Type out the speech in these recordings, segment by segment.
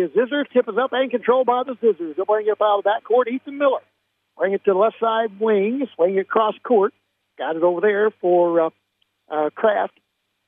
is Zizzers. Tip is up and controlled by the Zizzers. They'll bring it up out of that court. Ethan Miller. Bring it to the left side wing. Swing it across court. Got it over there for Kraft.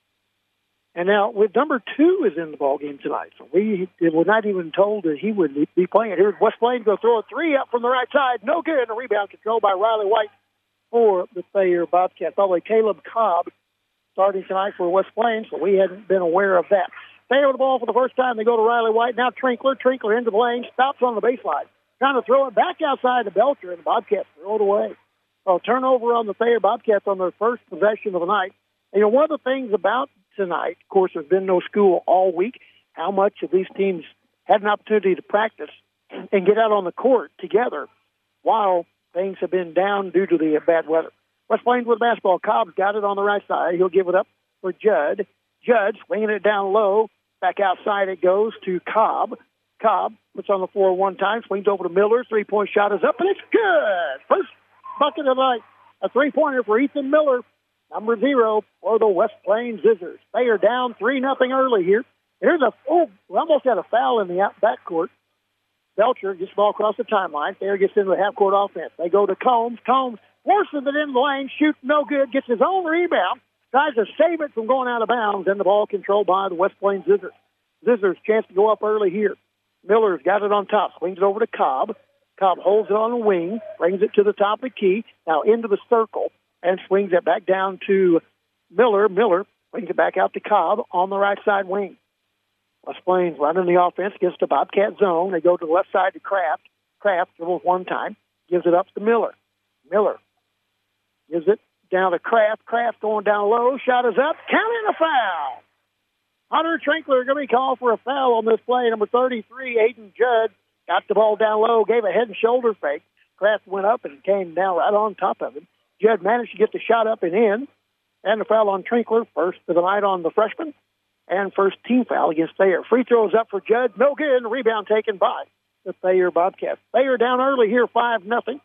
And now, with number 2 is in the ballgame tonight. So we were not even told that he would be playing. Here's West Plains going to throw a 3 up from the right side. No good. And a rebound controlled by Riley White for the Thayer Bobcats. Probably Caleb Cobb starting tonight for West Plains, so we hadn't been aware of that. Thayer with the ball for the first time. They go to Riley White. Now Trinkler. Trinkler into the lane. Stops on the baseline. Trying to throw it back outside to Belcher, and the Bobcats throw it away. So turnover on the Thayer Bobcats on their first possession of the night. And, one of the things about tonight, of course, there's been no school all week, how much of these teams had an opportunity to practice and get out on the court together while things have been down due to the bad weather. West Plains with the basketball. Cobb's got it on the right side. He'll give it up for Judd. Judd swinging it down low. Back outside it goes to Cobb. Cobb puts on the floor one time, swings over to Miller. Three-point shot is up, and it's good. First bucket of the night. A three-pointer for Ethan Miller, number 0 for the West Plains Zizzers. They are down 3-0 early here. Here's we almost had a foul in the backcourt. Belcher gets the ball across the timeline. Thayer gets into the half-court offense. They go to Combs. Combs forces it in the lane, shoots no good, gets his own rebound, tries to save it from going out of bounds, and the ball controlled by the West Plains Zizzers. Zizzers chance to go up early here. Miller's got it on top, swings it over to Cobb. Cobb holds it on the wing, brings it to the top of the key, now into the circle, and swings it back down to Miller. Miller brings it back out to Cobb on the right side wing. West Plains running the offense against the Bobcat zone. They go to the left side to Kraft. Kraft dribbles one time, gives it up to Miller. Miller gives it down to Kraft. Kraft going down low. Shot is up. Counting a foul. Hunter Trinkler going to be called for a foul on this play. Number 33, Aiden Judd, got the ball down low, gave a head and shoulder fake. Kraft went up and came down right on top of him. Judd managed to get the shot up and in. And the foul on Trinkler, first of the night on the freshman, and first team foul against Thayer. Free throws up for Judd. No good. And the rebound taken by the Thayer Bobcats. Thayer down early here, 5-0.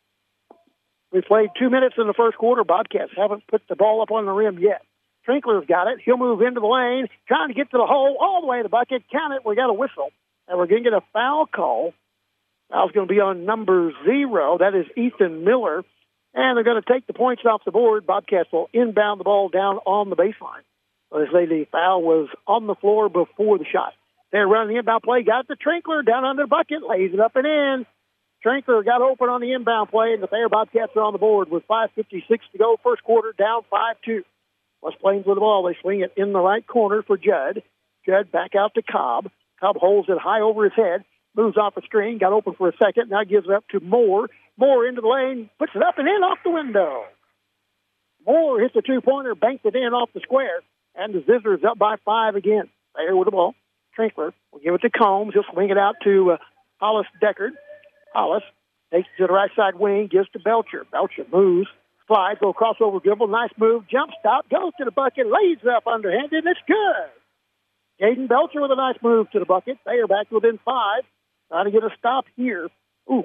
We played 2 minutes in the first quarter. Bobcats haven't put the ball up on the rim yet. Trinkler's got it. He'll move into the lane, trying to get to the hole all the way to the bucket. Count it. We got a whistle. And we're going to get a foul call. Foul's going to be on number 0. That is Ethan Miller. And they're going to take the points off the board. Bobcats will inbound the ball down on the baseline. So they say the foul was on the floor before the shot. They're running the inbound play. Got the Trinkler down under the bucket. Lays it up and in. Trinkler got open on the inbound play, and the Thayer Bobcats are on the board with 5:56 to go. First quarter down 5-2. West Plains with the ball. They swing it in the right corner for Judd. Judd back out to Cobb. Cobb holds it high over his head. Moves off the screen. Got open for a second. Now gives it up to Moore. Moore into the lane. Puts it up and in off the window. Moore hits a two-pointer. Banks it in off the square. And the Zizzers up by 5 again. Thayer with the ball. Trinkler will give it to Combs. He'll swing it out to Hollis Deckard. Hollis takes it to the right side wing. Gives to Belcher. Belcher moves. Slides, little crossover dribble, nice move, jump stop, goes to the bucket, lays up underhanded, and it's good. Jaden Belcher with a nice move to the bucket. They are back within 5, trying to get a stop here. Ooh.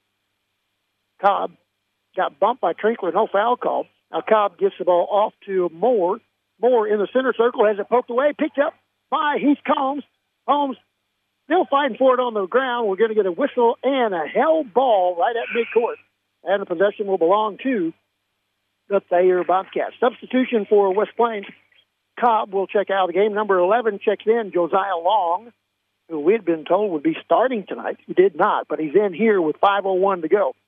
Cobb got bumped by Trinkler, no foul call. Now Cobb gets the ball off to Moore. Moore in the center circle, has it poked away, picked up by Heath Combs. Combs still fighting for it on the ground. We're going to get a whistle and a held ball right at midcourt. And the possession will belong to the Thayer Bobcats. Substitution for West Plains. Cobb will check out of the game. Number 11 checks in, Josiah Long, who we had been told would be starting tonight. He did not, but he's in here with 5:01 to go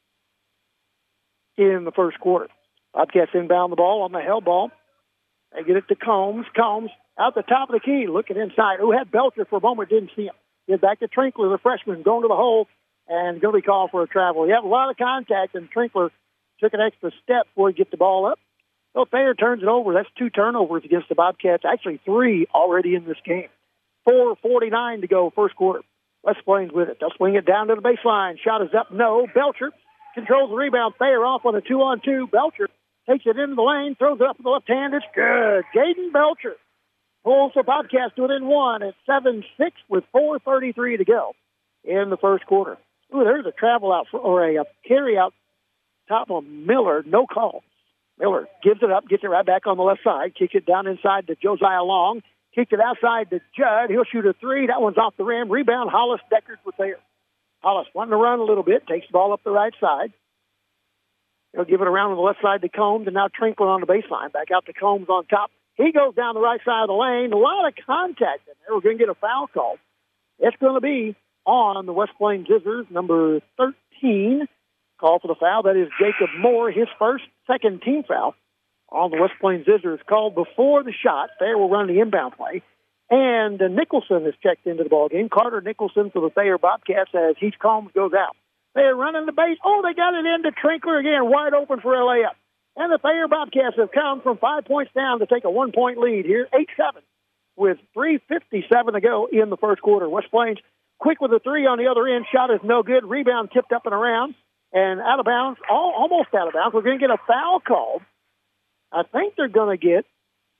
in the first quarter. Bobcats inbound the ball on the held ball. They get it to Combs. Combs out the top of the key, looking inside. Who had Belcher for a moment, didn't see him. Get back to Trinkler, the freshman, going to the hole, and going to be called for a travel. He had a lot of contact, and Trinkler took an extra step before he get the ball up. So Thayer turns it over. That's 2 turnovers against the Bobcats. Actually, 3 already in this game. 4:49 to go, first quarter. West Plains with it. They'll swing it down to the baseline. Shot is up. No. Belcher controls the rebound. Thayer off on a 2-on-2. Belcher takes it into the lane, throws it up with the left hand. It's good. Jaden Belcher pulls the Bobcats to within 1 at 7-6 with 4:33 to go in the first quarter. Ooh, there's a travel out or a carry out top of Miller. No call. Miller gives it up, gets it right back on the left side, kicks it down inside to Josiah Long. Kicked it outside to Judd. He'll shoot a three. That one's off the rim. Rebound, Hollis. Deckard with there. Hollis wanting to run a little bit. Takes the ball up the right side. He'll give it around on the left side to Combs, and now Trinkler on the baseline. Back out to Combs on top. He goes down the right side of the lane. A lot of contact in there. We're going to get a foul call. It's going to be on the West Plains Scissors, number 13. Call for the foul. That is Jacob Moore, his second team foul on the West Plains Scissors. Called before the shot. Thayer will run the inbound play. And Nicholson is checked into the ballgame. Carter Nicholson for the Thayer Bobcats as Heath Combs goes out. They're running the base. Oh, they got it into Trinkler again, wide open for a layup. And the Thayer Bobcats have come from 5 points down to take a 1-point lead here, 8-7, with 3:57 to go in the first quarter. West Plains quick with a three on the other end. Shot is no good. Rebound tipped up and around and out of bounds, almost out of bounds. We're going to get a foul called. I think they're going to get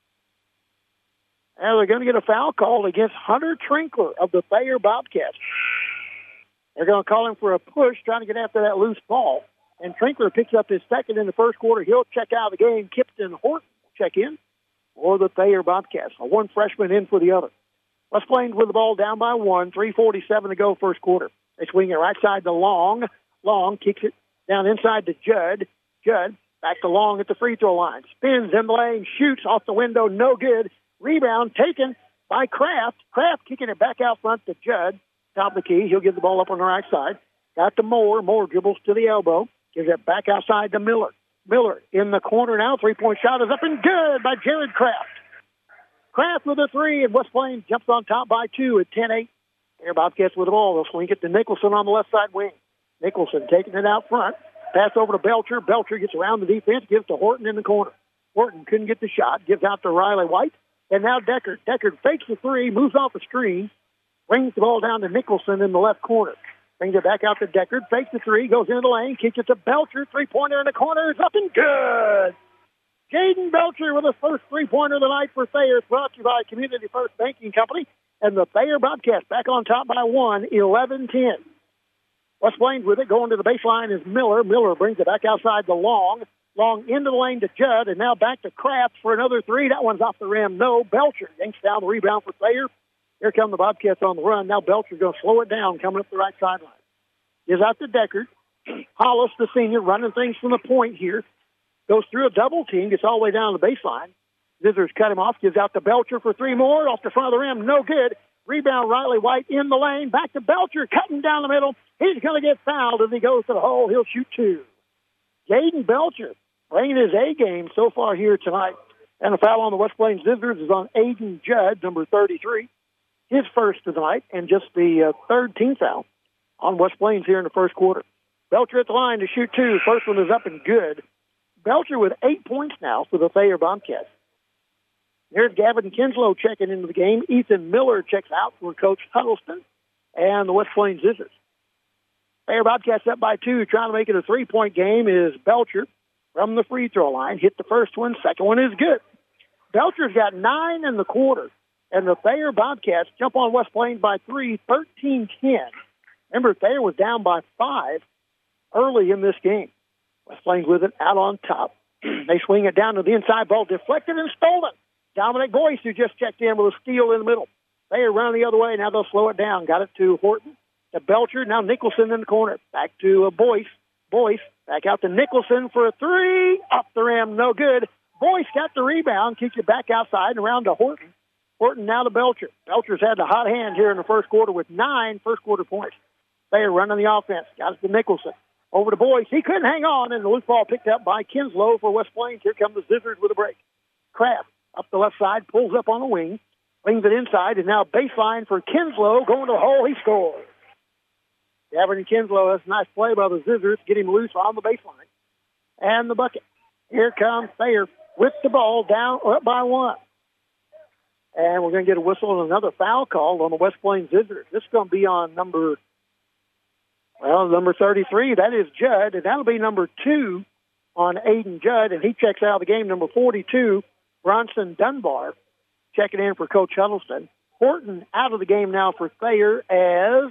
a foul called against Hunter Trinkler of the Thayer Bobcats. They're going to call him for a push, trying to get after that loose ball. And Trinkler picks up his second in the first quarter. He'll check out of the game. Kipton Horton will check in for the Thayer Bobcats. One freshman in for the other. West Plains with the ball down by 1, 3:47 to go first quarter. They swing it right side to Long. Long kicks it down inside to Judd. Judd back to Long at the free throw line. Spins in the lane, shoots off the window, no good. Rebound taken by Kraft. Kraft kicking it back out front to Judd. Top of the key. He'll give the ball up on the right side. Got to Moore. Moore dribbles to the elbow. Gives it back outside to Miller. Miller in the corner now. 3-point shot is up and good by Jared Kraft. Kraft with a three, and West Plains jumps on top by 2 at 10-8. Air Bobcats with the ball. They'll swing it to Nicholson on the left side wing. Nicholson taking it out front. Pass over to Belcher. Belcher gets around the defense. Gives to Horton in the corner. Horton couldn't get the shot. Gives out to Riley White. And now Deckard. Deckard fakes the three. Moves off the screen. Brings the ball down to Nicholson in the left corner. Brings it back out to Deckard. Fakes the three. Goes into the lane. Kicks it to Belcher. Three-pointer in the corner. It's up and good. Jaden Belcher with his first three-pointer of the night for Thayer. Brought to you by Community First Banking Company. And the Thayer Bobcats back on top by 1, 11-10. West Plains with it. Going to the baseline is Miller. Miller brings it back outside to Long. Long into the lane to Judd. And now back to Kraft for another three. That one's off the rim. No. Belcher yanks down the rebound for Thayer. Here come the Bobcats on the run. Now Belcher's going to slow it down coming up the right sideline. Gives out to Deckard. Hollis, the senior, running things from the point here. Goes through a double team, gets all the way down to the baseline. Scissors cut him off, gives out to Belcher for three more. Off the front of the rim, no good. Rebound, Riley White in the lane. Back to Belcher, cutting down the middle. He's going to get fouled as he goes to the hole. He'll shoot 2. Jaden Belcher playing his A game so far here tonight. And a foul on the West Plains Scissors is on Aiden Judd, number 33. His first tonight, and just the third team foul on West Plains here in the first quarter. Belcher at the line to shoot 2. First one is up and good. Belcher with 8 points now for the Thayer Bobcats. Here's Gavin Kinslow checking into the game. Ethan Miller checks out for Coach Huddleston and the West Plains Scissors. Thayer Bobcats up by 2, trying to make it a 3-point game is Belcher from the free throw line. Hit the first one, second one is good. Belcher's got 9 in the quarter, and the Thayer Bobcats jump on West Plains by 3, 13-10. Remember, Thayer was down by 5 early in this game. West Plains with it out on top. They swing it down to the inside, ball deflected and stolen. Dominic Boyce, who just checked in with a steal in the middle. They are running the other way. Now they'll slow it down. Got it to Horton, to Belcher. Now Nicholson in the corner. Back to Boyce. Boyce back out to Nicholson for a three. Off the rim, no good. Boyce got the rebound, kicks it back outside and around to Horton. Horton now to Belcher. Belcher's had the hot hand here in the first quarter with 9 first-quarter points. They are running the offense. Got it to Nicholson. Over to Boyce. He couldn't hang on, and the loose ball picked up by Kinslow for West Plains. Here come the Scissors with a break. Kraft up the left side, pulls up on the wing, brings it inside, and now baseline for Kinslow. Going to the hole, he scores. Gavin Kinslow, that's a nice play by the Scissors. Get him loose on the baseline. And the bucket. Here comes Thayer with the ball down up by 1. And we're going to get a whistle and another foul call on the West Plains Scissors. This is going to be on number 33. That is Judd, and that'll be number 2 on Aiden Judd, and he checks out of the game. Number 42, Bronson Dunbar, checking in for Coach Huddleston. Horton out of the game now for Thayer as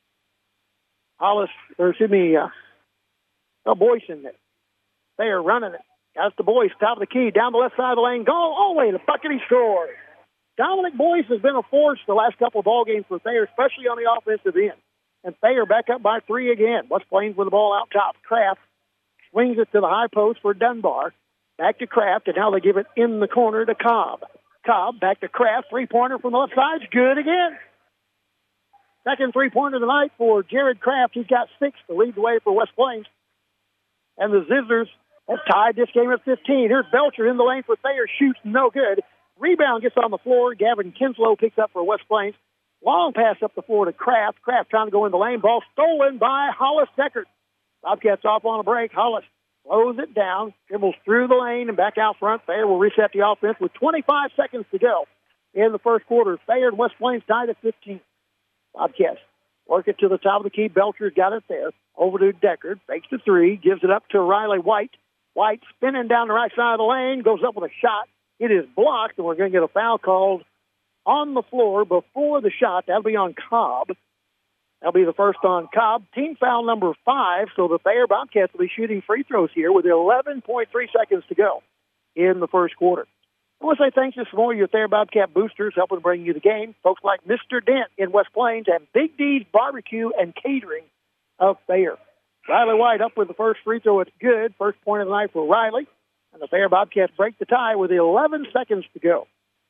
Boyce in there. Thayer running it. Got the Boyce, top of the key, down the left side of the lane. Goal all the way to the bucket. He scores. Dominic Boyce has been a force the last couple of ball games for Thayer, especially on the offensive end. And Thayer back up by 3 again. West Plains with the ball out top. Kraft swings it to the high post for Dunbar. Back to Kraft, and now they give it in the corner to Cobb. Cobb back to Kraft. Three-pointer from the left side. Good again. Second three-pointer of the night for Jared Kraft. He's got 6 to lead the way for West Plains. And the Zizzers have tied this game at 15. Here's Belcher in the lane for Thayer. Shoots no good. Rebound gets on the floor. Gavin Kinslow picks up for West Plains. Long pass up the floor to Kraft. Kraft trying to go in the lane. Ball stolen by Hollis Deckard. Bobcats off on a break. Hollis slows it down, dribbles through the lane and back out front. Thayer will reset the offense with 25 seconds to go in the first quarter. Thayer and West Plains tied at 15. Bobcats work it to the top of the key. Belcher's got it there. Over to Deckard. Fakes the three. Gives it up to Riley White. White spinning down the right side of the lane. Goes up with a shot. It is blocked, and we're going to get a foul called on the floor before the shot. That'll be on Cobb. That'll be the first on Cobb. Team foul number 5, so the Thayer Bobcats will be shooting free throws here with 11.3 seconds to go in the first quarter. I want to say thanks to some more of your Thayer Bobcat boosters helping bring you the game. Folks like Mr. Dent in West Plains and Big D's Barbecue and Catering of Thayer. Riley White up with the first free throw. It's good. First point of the night for Riley. And the Thayer Bobcats break the tie with 11 seconds to go.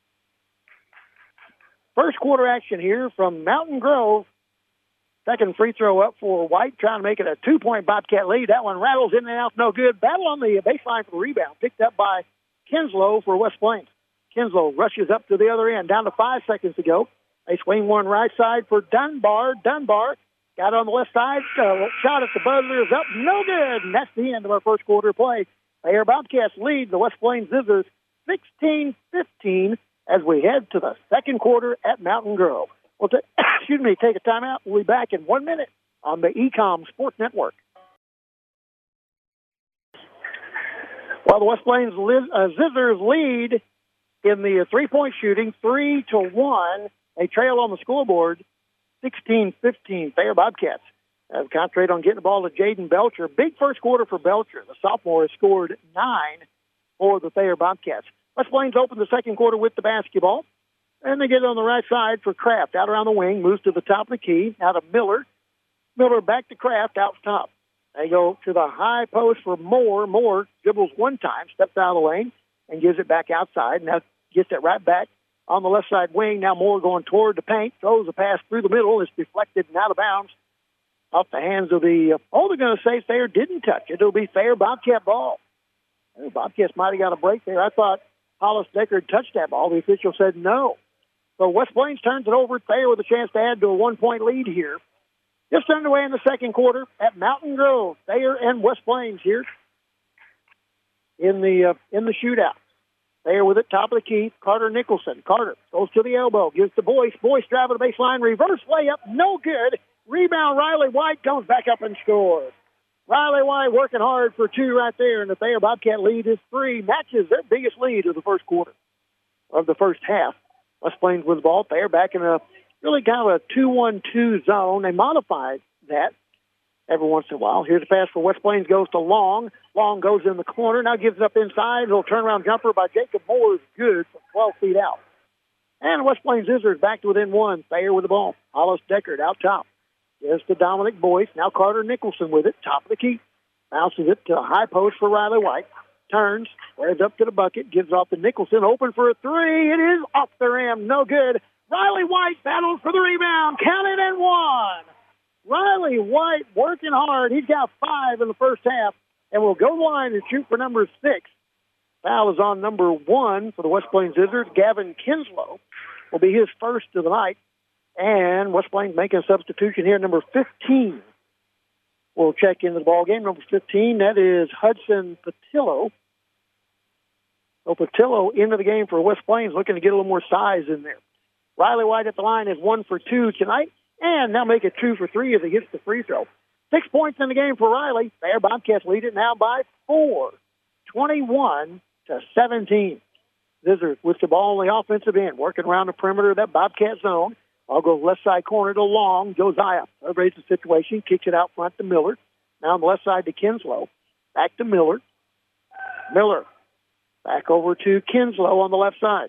First quarter action here from Mountain Grove. Second free throw up for White, trying to make it a 2-point Bobcat lead. That one rattles in and out, no good. Battle on the baseline for the rebound, picked up by Kinslow for West Plains. Kinslow rushes up to the other end, down to 5 seconds to go. They swing one right side for Dunbar. Dunbar got on the left side, shot at the buzzer is up, no good. And that's the end of our first quarter play. Thayer Bobcats lead the West Plains Zizzers 16-15 as we head to the second quarter at Mountain Grove. We'll take a timeout. We'll be back in 1 minute on the Ecom Sports Network. While the West Plains Zizzers lead in the three-point shooting, 3-1, they trail on the scoreboard, 16-15. Thayer Bobcats concentrate on getting the ball to Jaden Belcher. Big first quarter for Belcher. The sophomore has scored 9 for the Thayer Bobcats. West Plains open the second quarter with the basketball. And they get it on the right side for Kraft. Out around the wing, moves to the top of the key. Now to Miller. Miller back to Kraft out top. They go to the high post for Moore. Moore dribbles one time, steps out of the lane, and gives it back outside. Now gets it right back on the left side wing. Now Moore going toward the paint. Throws a pass through the middle. It's deflected and out of bounds off the hands of the... they're going to say Thayer didn't touch it. It'll be Thayer Bobcat ball. The Bobcats might have got a break there. I thought Hollis Deckard touched that ball. The official said no. So West Plains turns it over. Thayer with a chance to add to a 1-point lead here. Just underway in the second quarter at Mountain Grove. Thayer and West Plains here in the shootout. Thayer with it, top of the key. Carter Nicholson. Carter goes to the elbow, gives to Boyce. Boyce driving the baseline, reverse layup, no good. Rebound, Riley White comes back up and scores. Riley White working hard for 2 right there, and the Thayer Bobcat lead is 3. Matches their biggest lead of the first quarter, of the first half. West Plains with the ball. Thayer back in a really kind of a 2-1-2 zone. They modified that every once in a while. Here's a pass for West Plains, goes to Long. Long goes in the corner, now gives it up inside. Little turnaround jumper by Jacob Moore is good from 12 feet out. And West Plains Zizzers back to within 1. Thayer with the ball. Hollis Deckard out top. Gives to Dominic Boyce. Now Carter Nicholson with it, top of the key. Bounces it to a high post for Riley White. Turns, squares up to the bucket, gives off to Nicholson, open for a 3. It is off the rim, no good. Riley White battles for the rebound, counted and 1. Riley White working hard. He's got 5 in the first half, and will go to the line and shoot for number 6. Foul is on number 1 for the West Plains Zizzers. Gavin Kinslow will be his first of the night, and West Plains making a substitution here, number 15. We'll check into the ball game. Number 15, that is Hudson Patillo. So Patillo into the game for West Plains, looking to get a little more size in there. Riley White at the line is 1 for 2 tonight, and now make it 2 for 3 as he gets the free throw. 6 points in the game for Riley. Thayer Bobcats lead it now by 4, 21-17. Zizzers with the ball on the offensive end, working around the perimeter of that Bobcat zone. I'll go left side corner to Long. Josiah celebrates the situation, kicks it out front to Miller. Now on the left side to Kinslow. Back to Miller. Miller back over to Kinslow on the left side.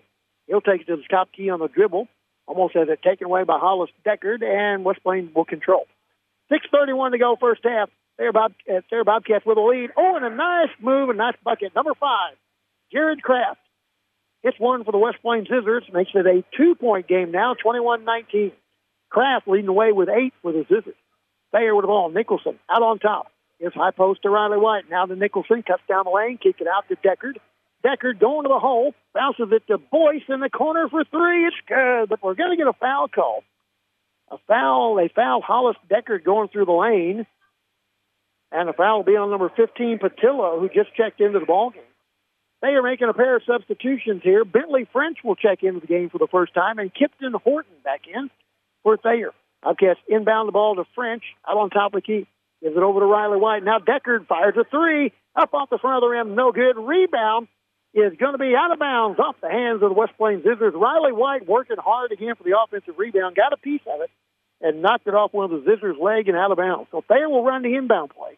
He'll take it to the top key on the dribble. Almost has it taken away by Hollis Deckard, and West Plains will control. 6:31 to go, first half. Thayer Bobcats with a lead. Oh, and a nice move, a nice bucket. Number 5, Jared Kraft. Hits one for the West Plains Scissors. Makes it a 2-point game now, 21-19. Kraft leading the way with 8 for the Scissors. Thayer with the ball. Nicholson out on top. It's high post to Riley White. Now to Nicholson. Cuts down the lane. Kicks it out to Deckard. Deckard going to the hole. Bounces it to Boyce in the corner for 3. It's good, but we're going to get a foul call. A foul. They foul Hollis Deckard going through the lane. And the foul will be on number 15, Patillo, who just checked into the ballgame. They are making a pair of substitutions here. Bentley French will check into the game for the first time, and Kipton Horton back in for Thayer. Bobcats inbound the ball to French, out on top of the key. Gives it over to Riley White. Now Deckard fires a 3, up off the front of the rim, no good. Rebound is going to be out of bounds off the hands of the West Plains Scissors. Riley White working hard again for the offensive rebound, got a piece of it, and knocked it off one of the Scissors' leg and out of bounds. So Thayer will run the inbound play.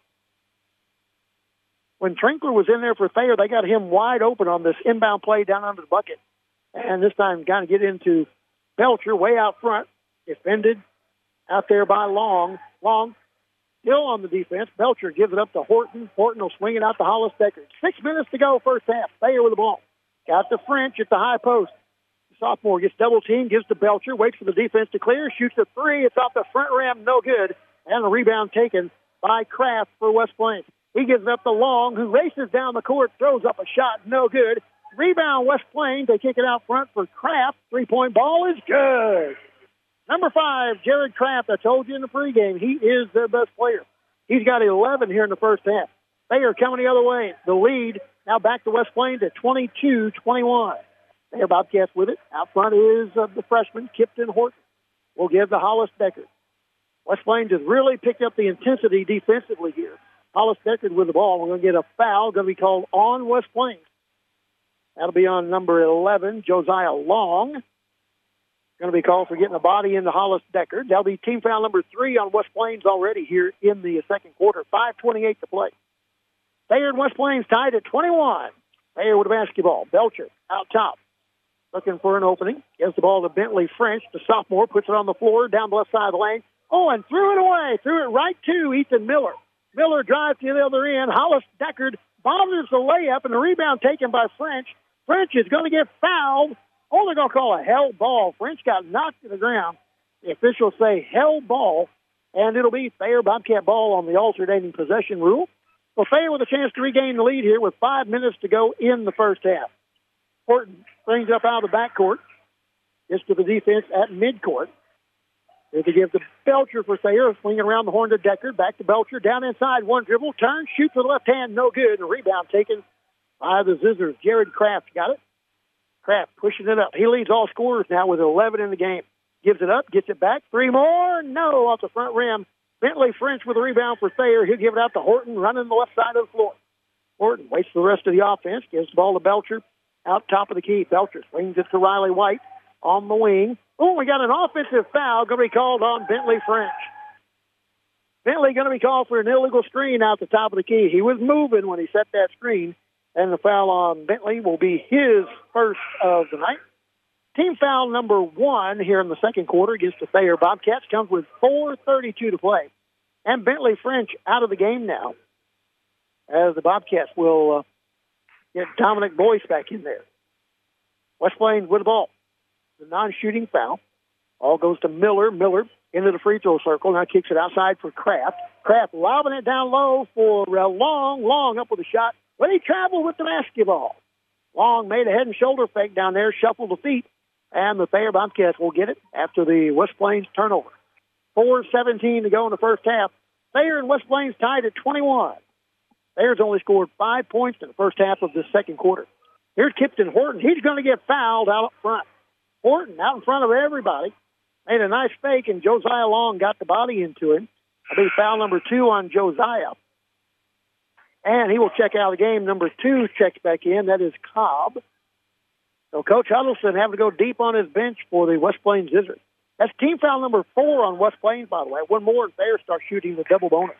When Trinkler was in there for Thayer, they got him wide open on this inbound play down under the bucket. And this time, got to get into Belcher way out front. Defended out there by Long. Long still on the defense. Belcher gives it up to Horton. Horton will swing it out to Hollis Deckard. 6 minutes to go, first half. Thayer with the ball. Got the French at the high post. The sophomore gets double teamed, gives to Belcher, waits for the defense to clear, shoots a 3. It's off the front rim, no good. And the rebound taken by Kraft for West Plains. He gives it up to Long, who races down the court, throws up a shot, no good. Rebound, West Plains. They kick it out front for Kraft. 3-point ball is good. Number 5, Jared Kraft. I told you in the pregame, he is their best player. He's got 11 here in the first half. They are coming the other way. The lead now back to West Plains at 22-21. They are Bobcats with it. Out front is the freshman, Kipton Horton. We'll give to Hollis Deckard. West Plains has really picked up the intensity defensively here. Hollis Deckard with the ball. We're going to get a foul, going to be called on West Plains. That'll be on number 11, Josiah Long. Going to be called for getting a body into Hollis Deckard. That'll be team foul number 3 on West Plains already here in the second quarter. 5:28 to play. Thayer and West Plains tied at 21. Thayer with the basketball. Belcher out top. Looking for an opening. Gives the ball to Bentley French. The sophomore puts it on the floor down the left side of the lane. Oh, and threw it away. Threw it right to Ethan Miller. Miller drives to the other end. Hollis Deckard bothers the layup, and the rebound taken by French. French is going to get fouled. Oh, they're going to call a held ball. French got knocked to the ground. The officials say held ball, and it'll be Thayer Bobcat ball on the alternating possession rule. So Thayer with a chance to regain the lead here with 5 minutes to go in the first half. Horton brings up out of the backcourt. Gets to the defense at midcourt. They give the Belcher for Thayer, swinging around the horn to Deckard. Back to Belcher, down inside, one dribble, turn, shoots with the left hand, no good. A rebound taken by the Scissors. Jared Kraft got it. Kraft pushing it up. He leads all scorers now with 11 in the game. Gives it up, gets it back. 3 more, no, off the front rim. Bentley French with a rebound for Thayer. He'll give it out to Horton, running the left side of the floor. Horton waits for the rest of the offense, gives the ball to Belcher, out top of the key. Belcher swings it to Riley White on the wing. Oh, we got an offensive foul going to be called on Bentley French. Bentley going to be called for an illegal screen out the top of the key. He was moving when he set that screen, and the foul on Bentley will be his first of the night. Team foul number 1 here in the second quarter against the Thayer Bobcats comes with 4:32 to play. And Bentley French out of the game now, as the Bobcats will get Dominic Boyce back in there. West Plains with the ball. The non-shooting foul. All goes to Miller. Miller into the free throw circle. Now kicks it outside for Kraft. Kraft lobbing it down low for Long up with a shot. But he traveled with the basketball. Long made a head and shoulder fake down there, shuffled the feet, and the Thayer Bobcats will get it after the West Plains turnover. 4:17 to go in the first half. Thayer and West Plains tied at 21. Thayer's only scored 5 points in the first half of the second quarter. Here's Kipton Horton. He's going to get fouled out up front. Horton out in front of everybody. Made a nice fake, and Josiah Long got the body into him. That'll be foul number 2 on Josiah. And he will check out of the game. Number 2 checks back in. That is Cobb. So Coach Huddleston having to go deep on his bench for the West Plains Scissors. That's team foul number 4 on West Plains, by the way. One more, and Thayer starts shooting the double bonus.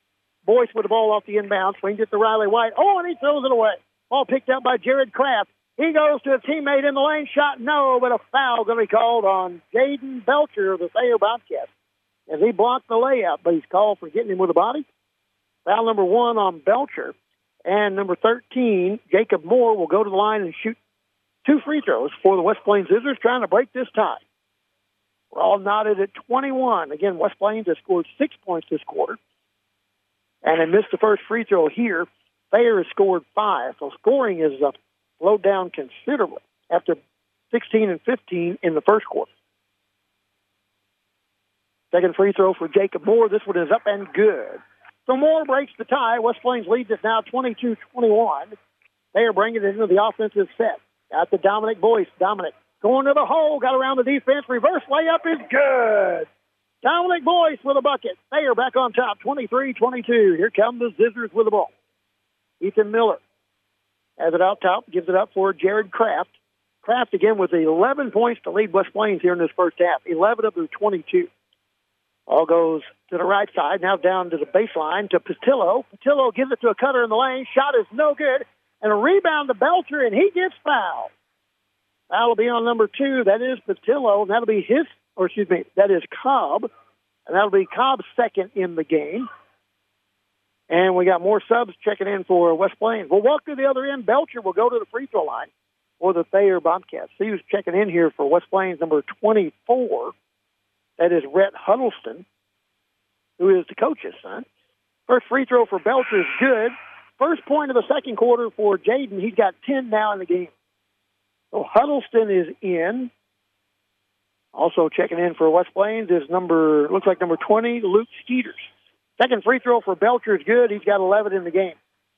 Boyce with the ball off the inbound. Swings it to Riley White. Oh, and he throws it away. Ball picked up by Jared Kraft. He goes to a teammate in the lane. Shot, no, but a foul going to be called on Jaden Belcher of the Thayer Bobcats as he blocked the layup, but he's called for getting him with a body. Foul number 1 on Belcher. And number 13, Jacob Moore, will go to the line and shoot 2 free throws for the West Plains Scissors, trying to break this tie. We're all knotted at 21. Again, West Plains has scored 6 points this quarter. And they missed the first free throw here. Thayer has scored 5. So scoring is slowed down considerably after 16 and 15 in the first quarter. Second free throw for Jacob Moore. This one is up and good. So Moore breaks the tie. West Plains leads it now 22-21. They are bringing it into the offensive set. Got the Dominic Boyce. Dominic going to the hole. Got around the defense. Reverse layup is good. Dominic Boyce with a bucket. They are back on top, 23-22. Here come the Scissors with the ball. Ethan Miller has it out top. Gives it up for Jared Kraft. Kraft again with 11 points to lead West Plains here in this first half. 11 of their 22. All goes to the right side. Now down to the baseline to Patillo. Patillo gives it to a cutter in the lane. Shot is no good. And a rebound to Belcher, and he gets fouled. Foul will be on number 2. That is Patillo. And that'll be that is Cobb. And that'll be Cobb's second in the game. And we got more subs checking in for West Plains. We'll walk to the other end. Belcher will go to the free throw line for the Thayer Bobcats. He was checking in here for West Plains number 24. That is Rhett Huddleston, who is the coach's son. First free throw for Belcher is good. First point of the second quarter for Jaden. He's got 10 now in the game. So Huddleston is in. Also checking in for West Plains is number 20, Luke Skeeters. Second free throw for Belcher is good. He's got 11 in the game.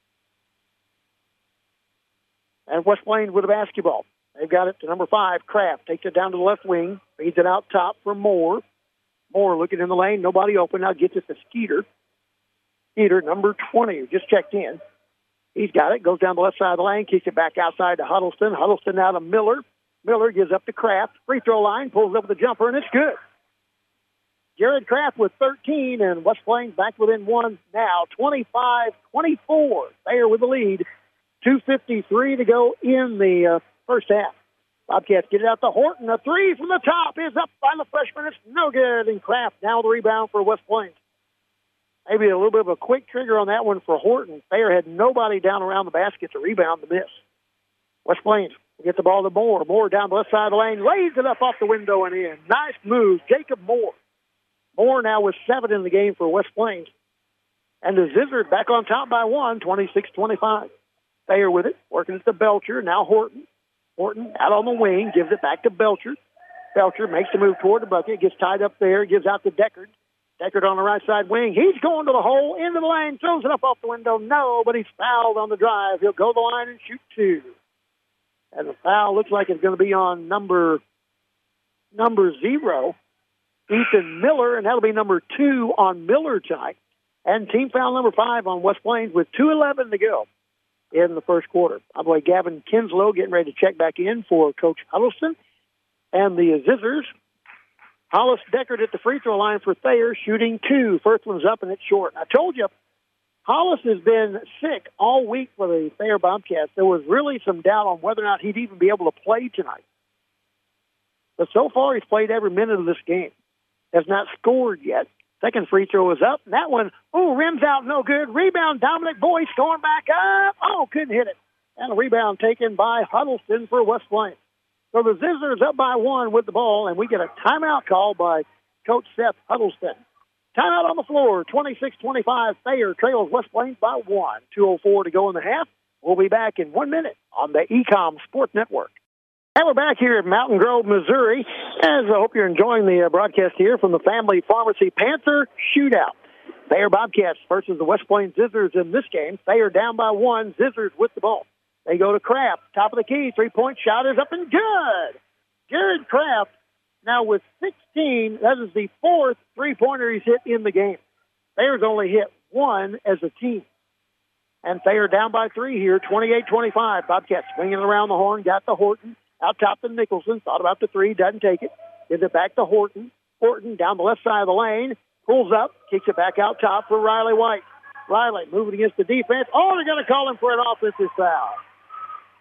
And West Plains with a basketball. They've got it to number 5, Kraft. Takes it down to the left wing. Feeds it out top for Moore. Moore looking in the lane. Nobody open. Now gets it to Skeeter. Skeeter, number 20, who just checked in. He's got it. Goes down the left side of the lane. Kicks it back outside to Huddleston. Huddleston now to Miller. Miller gives up to Kraft. Free throw line. Pulls up with a jumper, and it's good. Jared Kraft with 13, and West Plains back within 1 now. 25-24. Thayer with the lead. 2:53 to go in the first half. Bobcats get it out to Horton. A 3 from the top is up by the freshman. It's no good. And Kraft now the rebound for West Plains. Maybe a little bit of a quick trigger on that one for Horton. Thayer had nobody down around the basket to rebound the miss. West Plains get the ball to Moore. Moore down the left side of the lane. Lays it up off the window and in. Nice move. Jacob Moore. Moore now with 7 in the game for West Plains. And the Scissors back on top by 1, 26-25. Thayer with it. Working it to Belcher. Now Horton. Horton out on the wing. Gives it back to Belcher. Belcher makes the move toward the bucket. Gets tied up there. Gives out to Deckard. Deckard on the right side wing. He's going to the hole, into the lane, throws it up off the window. No, but he's fouled on the drive. He'll go to the line and shoot 2. And the foul looks like it's going to be on number 0, Ethan Miller, and that'll be number 2 on Miller tonight. And team foul number 5 on West Plains with 2:11 to go in the first quarter. I believe Gavin Kinslow getting ready to check back in for Coach Huddleston. And the Scissors, Hollis Deckard at the free throw line for Thayer, shooting 2. First one's up, and it's short. I told you, Hollis has been sick all week for the Thayer Bobcats. There was really some doubt on whether or not he'd even be able to play tonight. But so far, he's played every minute of this game. Has not scored yet. Second free throw is up. And that one, rims out, no good. Rebound, Dominic Boyce going back up. Couldn't hit it. And a rebound taken by Huddleston for West Plains. So the Scissors up by 1 with the ball, and we get a timeout call by Coach Seth Huddleston. Timeout on the floor, 26-25. Thayer trails West Plains by 1. 2:04 to go in the half. We'll be back in 1 minute on the Ecom Sports Network. And we're back here at Mountain Grove, Missouri, as I hope you're enjoying the broadcast here from the Family Pharmacy Panther Shootout. Thayer Bobcats versus the West Plains Scissors in this game. Thayer down by 1, Scissors with the ball. They go to Kraft, top of the key, 3-point shot is up and good. Jared Kraft now with 16. That is the 4th three-pointer he's hit in the game. Thayer's only hit 1 as a team. And Thayer down by 3 here, 28-25. Bobcats swinging around the horn, got to Horton. Out top to Nicholson, thought about the 3, doesn't take it. Gives it back to Horton. Horton down the left side of the lane, pulls up, kicks it back out top for Riley White. Riley moving against the defense. They're going to call him for an offensive foul.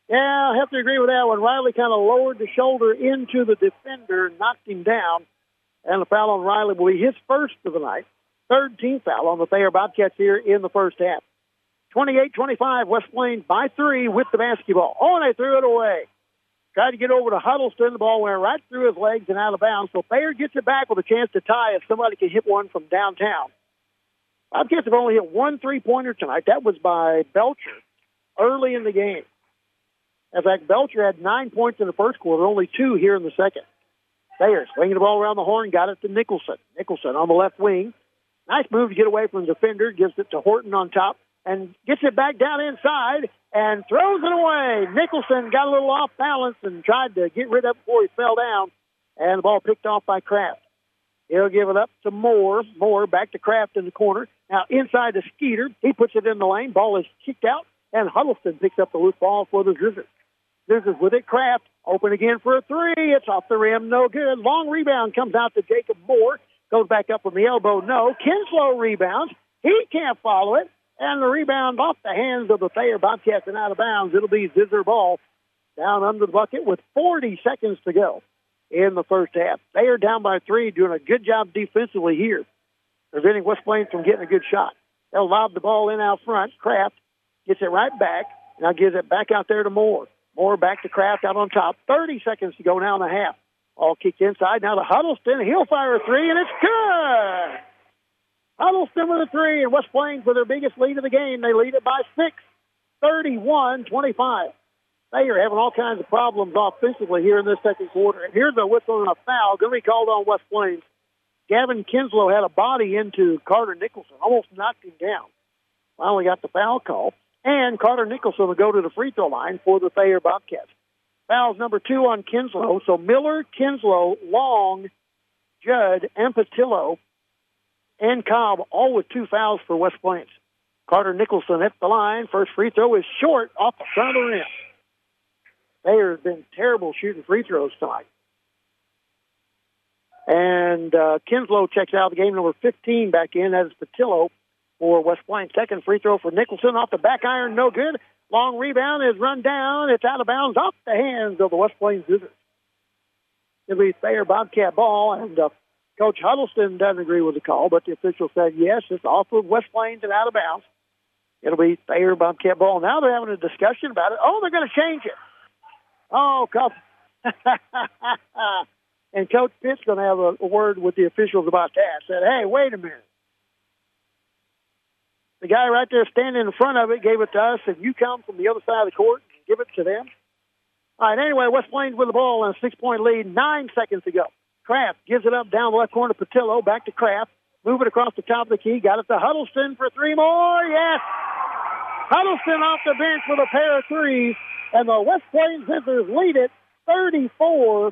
Yeah, I have to agree with that one. Riley kind of lowered the shoulder into the defender, knocked him down, and the foul on Riley will be his first of the night. Third team foul on the Thayer Bobcats here in the first half. 28-25, West Plains by 3 with the basketball. Oh, and they threw it away. Tried to get over to Huddleston. The ball went right through his legs and out of bounds. So Thayer gets it back with a chance to tie if somebody can hit one from downtown. Bobcats have only hit one three-pointer tonight. That was by Belcher early in the game. In fact, Belcher had 9 points in the first quarter, only 2 here in the second. Thayer swinging the ball around the horn, got it to Nicholson. Nicholson on the left wing. Nice move to get away from the defender, gives it to Horton on top, and gets it back down inside and throws it away. Nicholson got a little off balance and tried to get rid of it before he fell down, and the ball picked off by Kraft. He'll give it up to Moore. Moore back to Kraft in the corner. Now inside to Skeeter. He puts it in the lane. Ball is kicked out, and Huddleston picks up the loose ball for the Scissors. Scissors with it. Kraft open again for a three. It's off the rim. No good. Long rebound comes out to Jacob Moore. Goes back up from the elbow. No. Kinslow rebounds. He can't follow it. And the rebound off the hands of the Thayer Bobcats and out of bounds. It'll be Scissor ball down under the bucket with 40 seconds to go in the first half. Thayer down by 3, doing a good job defensively here, preventing West Plains from getting a good shot. They'll lob the ball in out front. Kraft gets it right back. Now gives it back out there to Moore. Moore back to Kraft out on top. 30 seconds to go now in the half. All kicked inside. Now to Huddleston. He'll fire a three, and it's good. Huddleston with a three, and West Plains with their biggest lead of the game. They lead it by 6, 31-25. They are having all kinds of problems offensively here in this second quarter. And here's a whistle and a foul going to be called on West Plains. Gavin Kinslow had a body into Carter Nicholson, almost knocked him down. Finally got the foul call. And Carter Nicholson will go to the free throw line for the Thayer Bobcats. Fouls number 2 on Kinslow. So Miller, Kinslow, Long, Judd, and Patillo, and Cobb, all with 2 fouls for West Plains. Carter Nicholson hit the line. First free throw is short off the front of the rim. Thayer has been terrible shooting free throws tonight. And Kinslow checks out the game, number 15 back in. That is Patillo for West Plains. Second free throw for Nicholson off the back iron, no good. Long rebound is run down. It's out of bounds off the hands of the West Plains Scissors. It'll be Thayer Bobcat ball, and Coach Huddleston doesn't agree with the call, but the official said, yes, it's off of West Plains and out of bounds. It'll be Thayer Bobcat ball. Now they're having a discussion about it. Oh, they're going to change it. Oh, Coach. And Coach Pitt's going to have a word with the officials about that. Said, hey, wait a minute. The guy right there standing in front of it gave it to us, and you come from the other side of the court and give it to them. All right, anyway, West Plains with the ball and a 6-point lead, 9 seconds to go. Kraft gives it up down the left corner to Patillo, back to Kraft, move it across the top of the key, got it to Huddleston for 3 more, yes! Huddleston off the bench with a pair of threes, and the West Plains Scissors lead it 34-25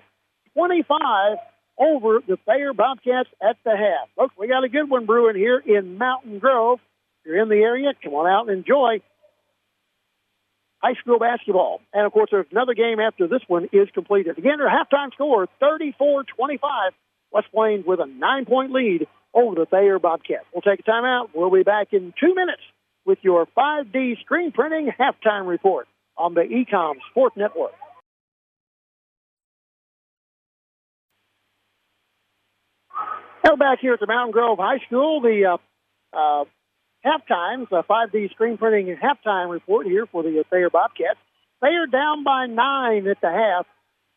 over the Thayer Bobcats at the half. Folks, we got a good one brewing here in Mountain Grove. If you're in the area, come on out and enjoy high school basketball. And, of course, there's another game after this one is completed. Again, their halftime score, 34-25. West Plains with a 9-point lead over the Thayer Bobcats. We'll take a timeout. We'll be back in 2 minutes with your 5D screen printing halftime report on the Ecom Sport Network. Now back here at the Mountain Grove High School, the halftimes, 5D screen printing halftime report here for the Thayer Bobcats. Thayer down by 9 at the half,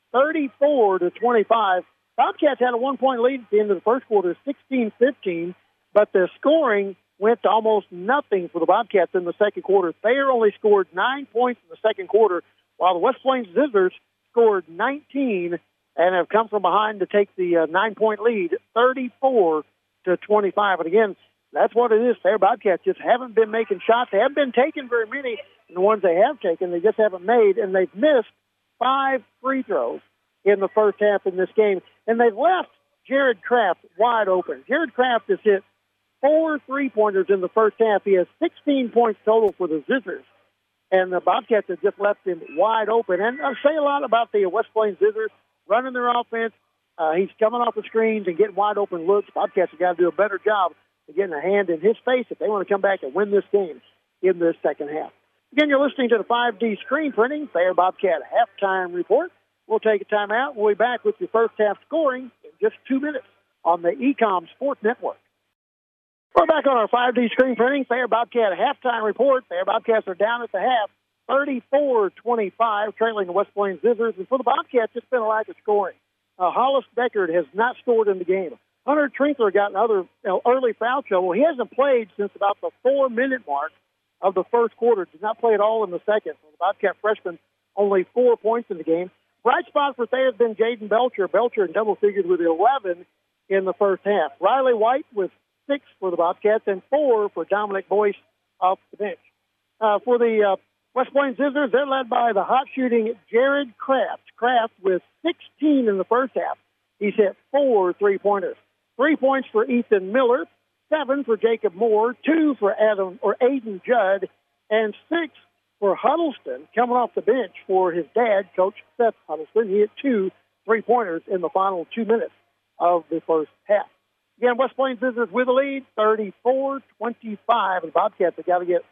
34-25. Bobcats had a 1-point lead at the end of the first quarter, 16-15, but the scoring went to almost nothing for the Bobcats in the second quarter. Thayer only scored 9 points in the second quarter, while the West Plains Scissors scored 19 and have come from behind to take the 9-point lead, 34-25. And again, that's what it is. Thayer Bobcats just haven't been making shots. They haven't been taking very many, and the ones they have taken, they just haven't made, and they've missed 5 free throws in the first half in this game. And they've left Jared Kraft wide open. Jared Kraft has hit 4 3-pointers in the first half. He has 16 points total for the Scissors. And the Bobcats have just left him wide open. And I say a lot about the West Plains Scissors running their offense. He's coming off the screens and getting wide open looks. Bobcats have got to do a better job of getting a hand in his face if they want to come back and win this game in this second half. Again, you're listening to the 5D screen printing Thayer Bobcat halftime report. We'll take a timeout. We'll be back with your first half scoring in just 2 minutes on the Ecom Sports Network. We're back on our 5D screen printing Thayer Bobcat halftime report. Thayer Bobcats are down at the half, 34-25, trailing the West Plains Scissors. And for the Bobcats, it's been a lack of scoring. Hollis Deckard has not scored in the game. Hunter Trinkler got another early foul trouble. He hasn't played since about the 4-minute mark of the first quarter. Did not play at all in the second. So the Bobcat freshman only 4 points in the game. Bright spot for Thayer has been Jaden Belcher. Belcher in double figures with 11 in the first half. Riley White with 6 for the Bobcats and 4 for Dominic Boyce off the bench. For the West Plains Scissors, they're led by the hot shooting Jared Kraft. Kraft with 16 in the first half. He's hit 4 3-pointers. 3 points for Ethan Miller, 7 for Jacob Moore, 2 for Aiden Judd, and 6 for Huddleston, coming off the bench for his dad, Coach Seth Huddleston. He hit 2 3-pointers in the final 2 minutes of the first half. Again, West Plains Scissors with the lead, 34-25. And Bobcats, they got to get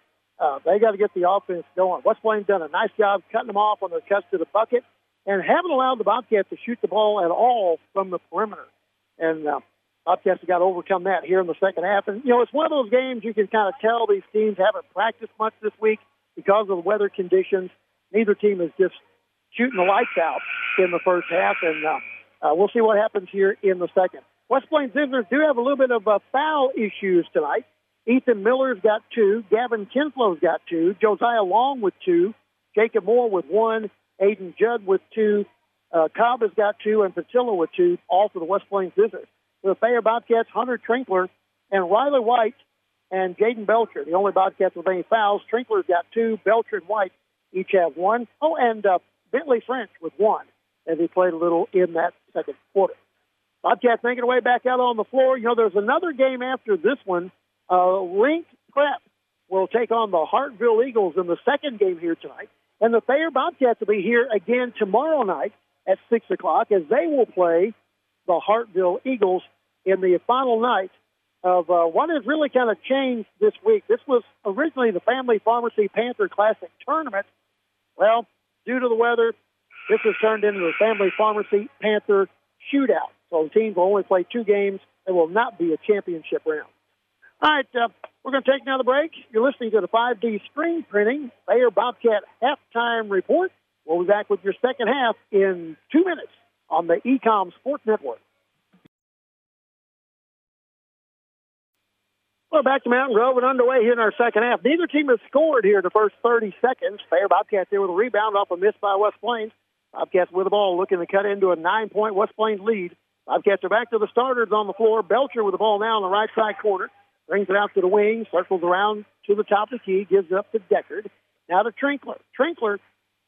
the offense going. West Plains done a nice job cutting them off on their cuts to the bucket and haven't allowed the Bobcats to shoot the ball at all from the perimeter. And Bobcats have got to overcome that here in the second half. And, it's one of those games you can kind of tell these teams haven't practiced much this week because of the weather conditions. Neither team is just shooting the lights out in the first half, and we'll see what happens here in the second. West Plains Scissors do have a little bit of foul issues tonight. Ethan Miller's got 2. Gavin Kinslow's got 2. Josiah Long with 2. Jacob Moore with 1. Aiden Judd with 2. Cobb has got 2, and Patillo with 2, all for the West Plains Scissors. For the Thayer Bobcats, Hunter Trinkler and Riley White and Jaden Belcher, the only Bobcats with any fouls. Trinkler's got 2. Belcher and White each have 1. Oh, and Bentley French with 1, as he played a little in that second quarter. Bobcats making their way back out on the floor. There's another game after this one. Link Prep will take on the Hartville Eagles in the second game here tonight. And the Thayer Bobcats will be here again tomorrow night at 6 o'clock as they will play the Hartville Eagles in the final night of what has really kind of changed this week. This was originally the Family Pharmacy Panther Classic Tournament. Well, due to the weather, this has turned into the Family Pharmacy Panther Shootout. So the teams will only play 2 games. There will not be a championship round. All right, we're going to take another break. You're listening to the 5D screen printing Thayer Bobcat halftime report. We'll be back with your second half in 2 minutes on the Ecom Sports Network. Well, back to Mountain Grove and underway here in our second half. Neither team has scored here in the first 30 seconds. Thayer Bobcats there with a rebound off a miss by West Plains. Bobcats with the ball looking to cut into a 9-point West Plains lead. Bobcats are back to the starters on the floor. Belcher with the ball now in the right side corner. Brings it out to the wing, circles around to the top of the key, gives it up to Deckard. Now to Trinkler. Trinkler,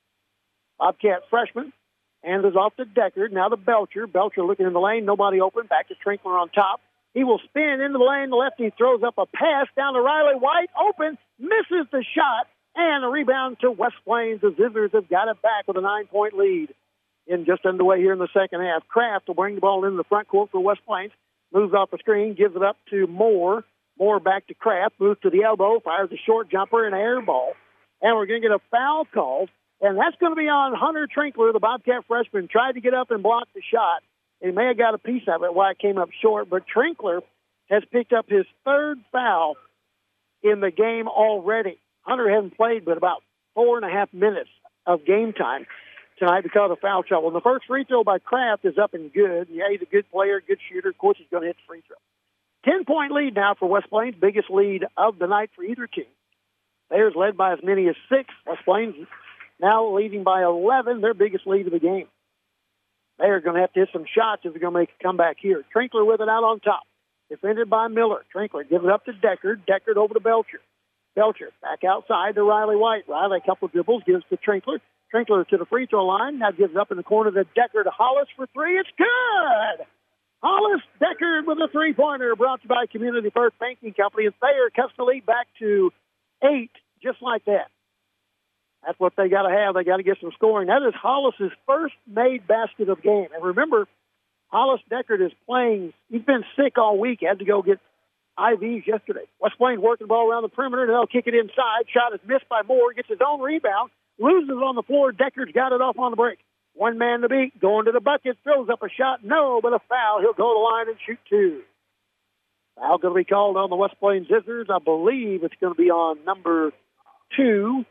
Bobcat freshman, and is off to Deckard. Now to Belcher. Belcher looking in the lane, nobody open. Back to Trinkler on top. He will spin into the lane. The lefty throws up a pass down to Riley White. Open, misses the shot, and a rebound to West Plains. The Scissors have got it back with a 9-point lead. In just underway here in the second half. Kraft will bring the ball into the front court for West Plains. Moves off the screen, gives it up to Moore. Moore back to Kraft, moves to the elbow, fires a short jumper and air ball. And we're going to get a foul called, and that's going to be on Hunter Trinkler, the Bobcat freshman. Tried to get up and block the shot. He may have got a piece of it why it came up short, but Trinkler has picked up his 3rd foul in the game already. Hunter hasn't played but about 4.5 minutes of game time tonight because of foul trouble. And the first free throw by Kraft is up and good. Yeah, he's a good player, good shooter. Of course, he's going to hit the free throw. 10-point lead now for West Plains, biggest lead of the night for either team. Thayer's led by as many as 6. West Plains now leading by 11, their biggest lead of the game. They're going to have to hit some shots if they're going to make a comeback here. Trinkler with it out on top. Defended by Miller. Trinkler gives it up to Deckard. Deckard over to Belcher. Belcher back outside to Riley White. Riley a couple of dribbles, gives to Trinkler. Trinkler to the free throw line. Now gives up in the corner to Deckard. Hollis for 3. It's good! Hollis Deckard with a 3-pointer brought to you by Community First Banking Company. And Thayer cuts the lead back to 8, just like that. That's what they got to have. They got to get some scoring. That is Hollis's first made basket of the game. And remember, Hollis Deckard is playing. He's been sick all week. Had to go get IVs yesterday. West Plains working the ball around the perimeter, and they'll kick it inside. Shot is missed by Moore, gets his own rebound, loses on the floor. Deckard's got it off on the break. One man to beat, going to the bucket, throws up a shot. No, but a foul. He'll go to the line and shoot two. Foul going to be called on the West Plains Scissors. I believe it's going to be on number 2.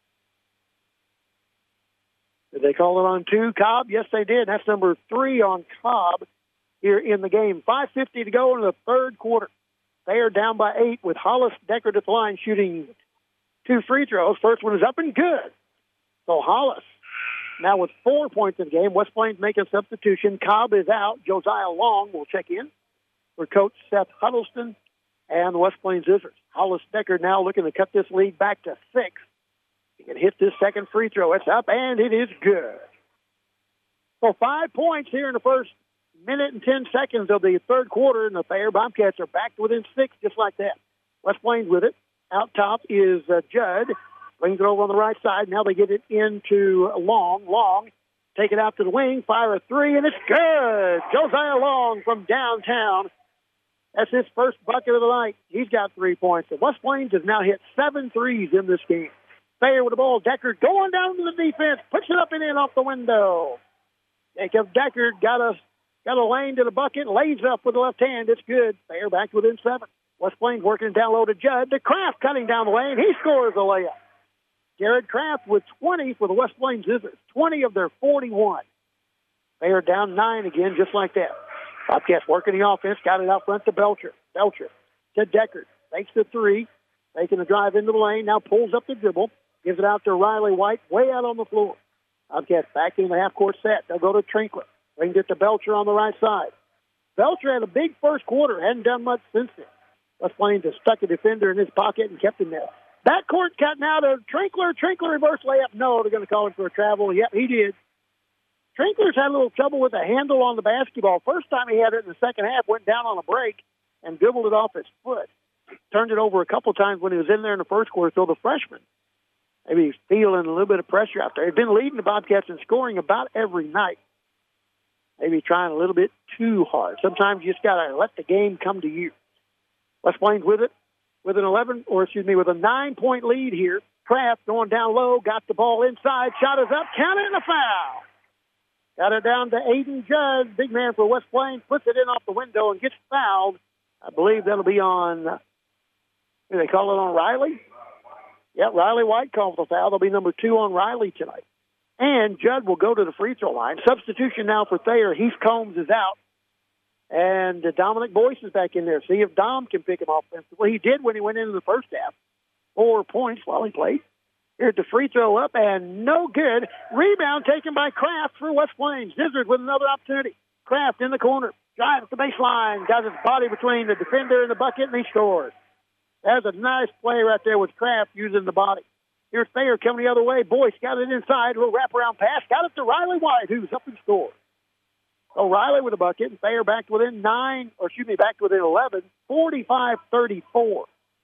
Did they call it on 2, Cobb? Yes, they did. That's number 3 on Cobb here in the game. 5:50 to go in the third quarter. They are down by 8 with Hollis Deckard at the line shooting 2 free throws. First one is up and good. So Hollis now with 4 points in the game. West Plains make a substitution. Cobb is out. Josiah Long will check in for Coach Seth Huddleston and the West Plains Scissors. Hollis Deckard now looking to cut this lead back to 6. He can hit this second free throw. It's up, and it is good. So 5 points here in the first minute and 10 seconds of the third quarter, and the Thayer Bobcats are back to within 6 just like that. West Plains with it. Out top is Judd. Brings it over on the right side. Now they get it into Long. Long, take it out to the wing, fire a 3, and it's good. Josiah Long from downtown. That's his first bucket of the night. He's got 3 points. And West Plains has now hit 7 threes in this game. Thayer with the ball. Deckard going down to the defense. Puts it up and in off the window. Jacob Deckard got a lane to the bucket. Lays up with the left hand. It's good. Thayer back within 7. West Plains working down low to Judd. The Kraft cutting down the lane. He scores a layup. Garrett Kraft with 20 for the West Plains Scissors. 20 of their 41. They are down 9 again, just like that. Bobcats working the offense. Got it out front to Belcher. Belcher to Deckard. Takes the 3. Taking the drive into the lane. Now pulls up the dribble. Gives it out to Riley White. Way out on the floor. Bobcats back in the half-court set. They'll go to Trinkler. Brings it to Belcher on the right side. Belcher had a big first quarter. Hadn't done much since then. West Plains has stuck a defender in his pocket and kept him there. Backcourt cut now to Trinkler. Trinkler reverse layup. No, they're going to call him for a travel. Yep, he did. Trinkler's had a little trouble with the handle on the basketball. First time he had it in the second half, went down on a break and dribbled it off his foot. Turned it over a couple times when he was in there in the first quarter. So the freshman, maybe he's feeling a little bit of pressure out there. He's been leading the Bobcats in scoring about every night. Maybe trying a little bit too hard. Sometimes you just got to let the game come to you. West Plains with it. With a 9-point lead here. Kraft going down low, got the ball inside, shot is up, count it, and a foul. Got it down to Aiden Judd, big man for West Plains, puts it in off the window and gets fouled. I believe that'll be on, do they call it on Riley? Yeah, Riley White called the foul. There'll be number 2 on Riley tonight. And Judd will go to the free throw line. Substitution now for Thayer. Heath Combs is out. And Dominic Boyce is back in there. See if Dom can pick him off. Well, he did when he went into the first half. 4 points while he played. Here's the free throw up, and no good. Rebound taken by Kraft for West Plains. Scissors with another opportunity. Kraft in the corner. Drive at the baseline. Got his body between the defender and the bucket, and he scores. That's a nice play right there with Kraft using the body. Here's Thayer coming the other way. Boyce got it inside. A little wraparound pass. Got it to Riley White, who's up and scored. O'Reilly with a bucket, and Thayer back within 11, 45-34.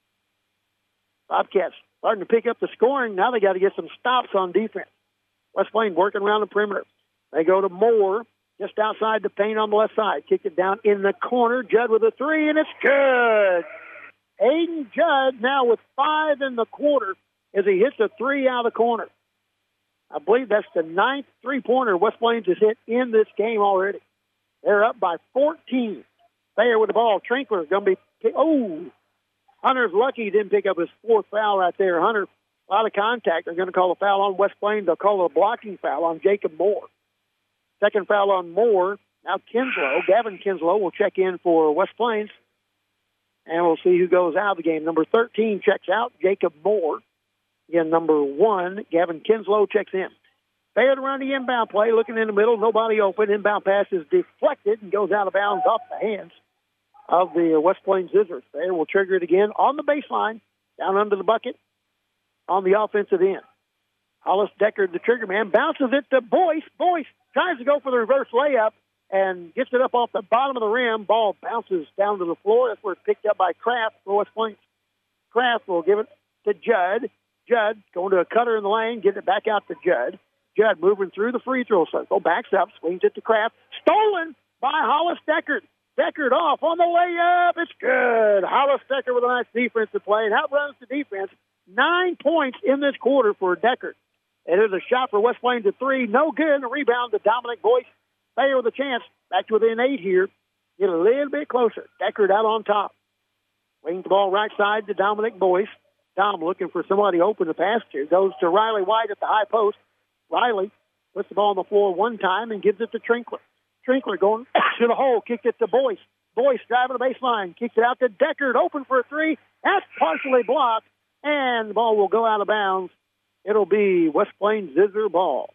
Bobcats starting to pick up the scoring. Now they got to get some stops on defense. West Plains working around the perimeter. They go to Moore, just outside the paint on the left side. Kick it down in the corner. Judd with a 3, and it's good. Aiden Judd now with 5 in the quarter as he hits a 3 out of the corner. I believe that's the 9th three-pointer West Plains has hit in this game already. They're up by 14. Thayer with the ball. Trinkler going to be... Hunter's lucky he didn't pick up his 4th foul right there. Hunter, a lot of contact. They're going to call a foul on West Plains. They'll call it a blocking foul on Jacob Moore. Second foul on Moore. Now Gavin Kinslow will check in for West Plains. And we'll see who goes out of the game. Number 13 checks out, Jacob Moore. Again, number 1, Gavin Kinslow checks in. Thayer to run the inbound play, looking in the middle, nobody open. Inbound pass is deflected and goes out of bounds off the hands of the West Plains Scissors. Thayer will trigger it again on the baseline, down under the bucket, on the offensive end. Hollis Deckard, the trigger man, bounces it to Boyce. Boyce tries to go for the reverse layup and gets it up off the bottom of the rim. Ball bounces down to the floor. That's where it's picked up by Kraft for West Plains. Kraft will give it to Judd. Judd going to a cutter in the lane, getting it back out to Judd. Judd moving through the free throw circle, backs up, swings it to Kraft. Stolen by Hollis Deckard. Deckard off on the layup. It's good. Hollis Deckard with a nice defensive play and outruns the defense. 9 points in this quarter for Deckard. It is a shot for West Plains at 3. No good. The rebound to Dominic Boyce. Thayer with a chance. Back to within 8 here. Get a little bit closer. Deckard out on top. Wings the ball right side to Dominic Boyce. Dom looking for somebody open to pass to. Goes to Riley White at the high post. Riley puts the ball on the floor one time and gives it to Trinkler. Trinkler going to the hole. Kicked it to Boyce. Boyce driving the baseline. Kicks it out to Deckard. Open for a 3. That's partially blocked. And the ball will go out of bounds. It'll be West Plains Zizzer ball.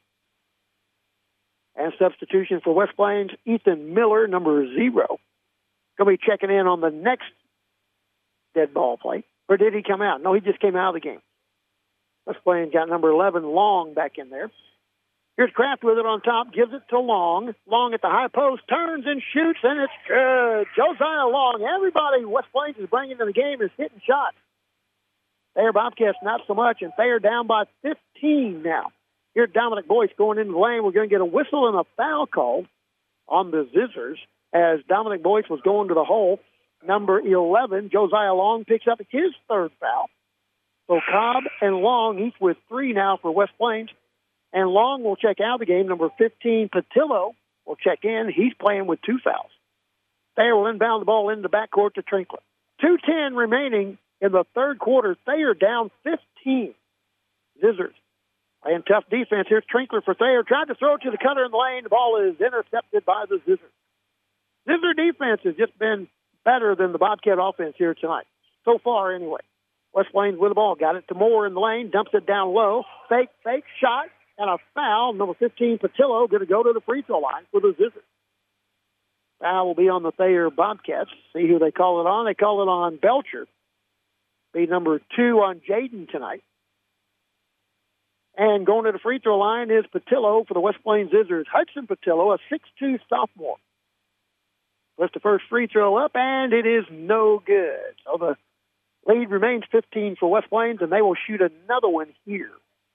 And substitution for West Plains, Ethan Miller, number 0. Going to be checking in on the next dead ball play. Or did he come out? No, he just came out of the game. West Plains got number 11, Long, back in there. Here's Kraft with it on top, gives it to Long. Long at the high post, turns and shoots, and it's good. Josiah Long. Everybody West Plains is bringing to the game is hitting shots. Thayer Bobcats not so much, and Thayer down by 15 now. Here's Dominic Boyce going into the lane. We're going to get a whistle and a foul called on the Zizzers as Dominic Boyce was going to the hole. Number 11, Josiah Long, picks up his 3rd foul. So Cobb and Long each with 3 now for West Plains. And Long will check out of the game. Number 15, Patillo, will check in. He's playing with 2 fouls. Thayer will inbound the ball into the backcourt to Trinkler. 2:10 remaining in the 3rd quarter. Thayer down 15. Zizzers playing tough defense. Here's Trinkler for Thayer. Tried to throw it to the cutter in the lane. The ball is intercepted by the Zizzers. Zizzer defense has just been better than the Bobcat offense here tonight. So far, anyway. West Plains with the ball. Got it to Moore in the lane. Dumps it down low. Fake shot. And a foul. Number 15, Patillo, going to go to the free throw line for the Zizzers. Foul will be on the Thayer Bobcats. See who they call it on. They call it on Belcher. Be number 2 on Jaden tonight. And going to the free throw line is Patillo for the West Plains Zizzers. Hudson Patillo, a 6'2 sophomore. Puts the first free throw up, and it is no good. So the lead remains 15 for West Plains, and they will shoot another one here.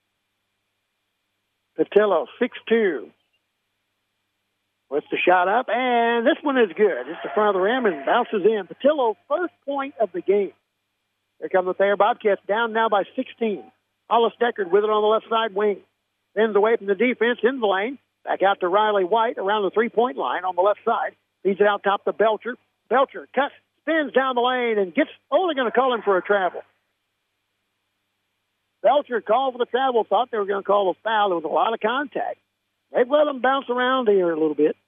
Patillo, 6'2. Puts the shot up, and this one is good. It's the front of the rim and bounces in. Patillo, first point of the game. Here come the Thayer Bobcats, down now by 16. Hollis Deckard with it on the left side wing. Bends away from the defense in the lane. Back out to Riley White around the three-point line on the left side. Feeds it out top to Belcher. Belcher cuts, spins down the lane, and gets only going to call him for a travel. Belcher called for the travel, thought they were going to call a foul. There was a lot of contact. They've let them bounce around here a little bit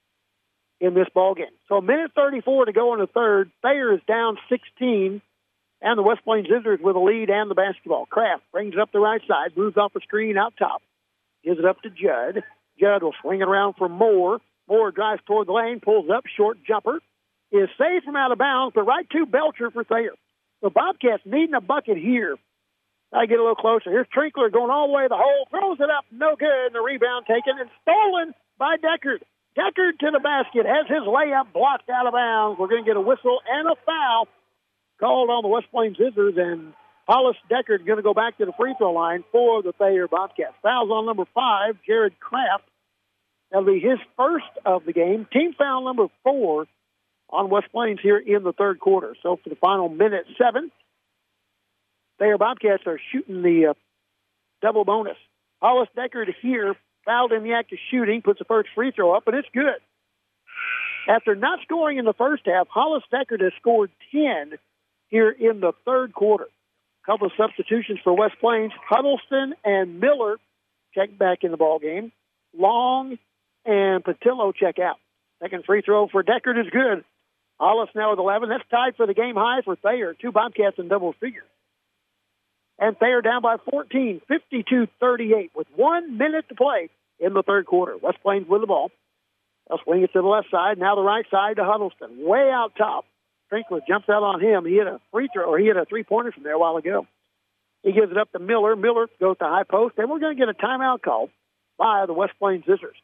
in this ballgame. So a minute 34 to go in the 3rd. Thayer is down 16, and the West Plains Zizzers with a lead and the basketball. Kraft brings it up the right side, moves off the screen out top, gives it up to Judd. Judd will swing it around for Moore. Moore drives toward the lane, pulls up, short jumper. Is saved from out of bounds, but right to Belcher for Thayer. The Bobcats needing a bucket here. I get a little closer. Here's Trinkler going all the way to the hole, throws it up, no good, and the rebound taken and stolen by Deckard. Deckard to the basket, has his layup blocked out of bounds. We're going to get a whistle and a foul called on the West Plains Zizzers, and Hollis Deckard going to go back to the free throw line for the Thayer Bobcats. Fouls on number 5, Jared Kraft. That'll be his first of the game. Team foul number 4 on West Plains here in the 3rd quarter. So for the final minute 7, Thayer Bobcats are shooting the double bonus. Hollis Deckard here, fouled in the act of shooting, puts the first free throw up, and it's good. After not scoring in the first half, Hollis Deckard has scored 10 here in the 3rd quarter. A couple of substitutions for West Plains. Huddleston and Miller check back in the ball game. Long and Patillo check out. Second free throw for Deckard is good. Hollis now with 11. That's tied for the game high for Thayer. 2 Bobcats in double figures. And Thayer down by 14, 52-38, with 1 minute to play in the 3rd quarter. West Plains with the ball. They'll swing it to the left side. Now the right side to Huddleston. Way out top. Trinkler jumps out on him. He hit a free throw, or he hit a three-pointer from there a while ago. He gives it up to Miller. Miller goes to high post, and we're going to get a timeout call by the West Plains Zizzers.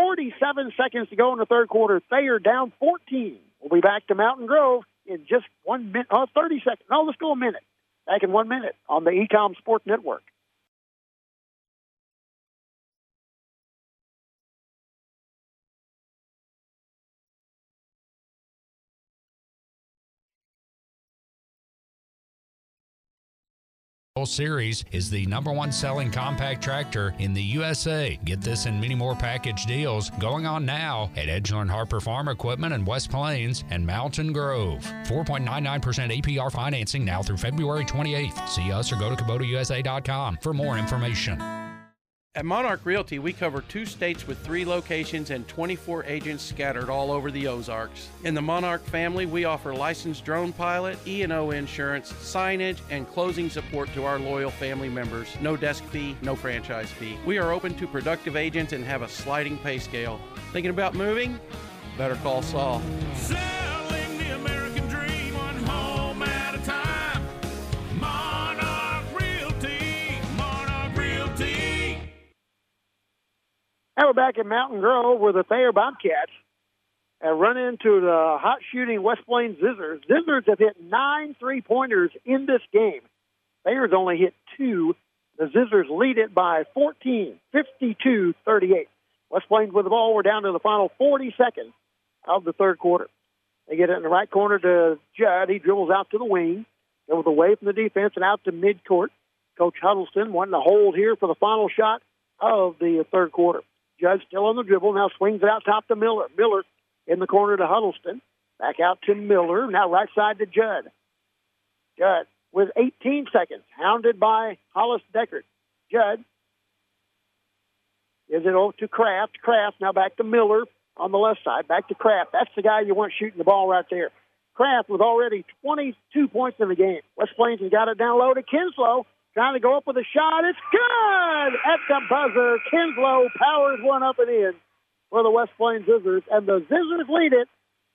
47 seconds to go in the 3rd quarter. Thayer down 14. We'll be back to Mountain Grove in just 1 minute. 30 seconds. No, let's go a minute. Back in 1 minute on the Ecom Sports Network. Series is the #1 selling compact tractor in the USA. Get this and many more package deals going on now at Edgeland Harper Farm Equipment in West Plains and Mountain Grove. 4.99% APR financing now through February 28th. See us or go to KubotaUSA.com for more information. At Monarch Realty, we cover 2 states with 3 locations and 24 agents scattered all over the Ozarks. In the Monarch family, we offer licensed drone pilot, E&O insurance, signage, and closing support to our loyal family members. No desk fee, no franchise fee. We are open to productive agents and have a sliding pay scale. Thinking about moving? Better call Saul. Selling the American dream, one home at a time. Monarch Realty, Monarch Realty. Now we're back in Mountain Grove where the Thayer Bobcats have run into the hot shooting West Plains Zizzers. Zizzers have hit 9 3-pointers in this game. Thayer's only hit 2. The Zizzers lead it by 14, 52-38. West Plains with the ball. We're down to the final 40 seconds of the third quarter. They get it in the right corner to Judd. He dribbles out to the wing, goes away from the defense and out to midcourt. Coach Huddleston wanting to hold here for the final shot of the third quarter. Judd still on the dribble, now swings it out top to Miller. Miller in the corner to Huddleston. Back out to Miller, now right side to Judd. Judd with 18 seconds, hounded by Hollis Deckard. Judd gives it over to Kraft. Kraft now back to Miller on the left side, back to Kraft. That's the guy you want shooting the ball right there. Kraft with already 22 points in the game. West Plains has got it down low to Kinslow. Trying to go up with a shot. It's good at the buzzer. Kinslow powers one up and in for the West Plains Zizzers. And the Zizzers lead it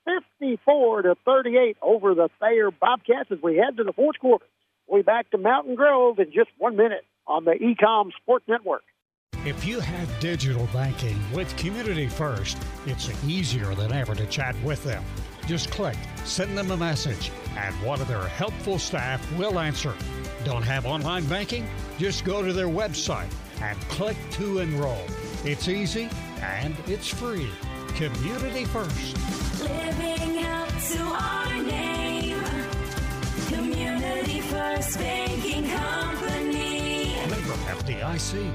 54-38 over the Thayer Bobcats as we head to the fourth quarter. We'll be back to Mountain Grove in just 1 minute on the Ecom Sports Network. If you have digital banking with Community First, it's easier than ever to chat with them. Just click, send them a message, and one of their helpful staff will answer. Don't have online banking? Just go to their website and click to enroll. It's easy and it's free. Community First. Living up to our name. Community First Banking Company. Member FDIC.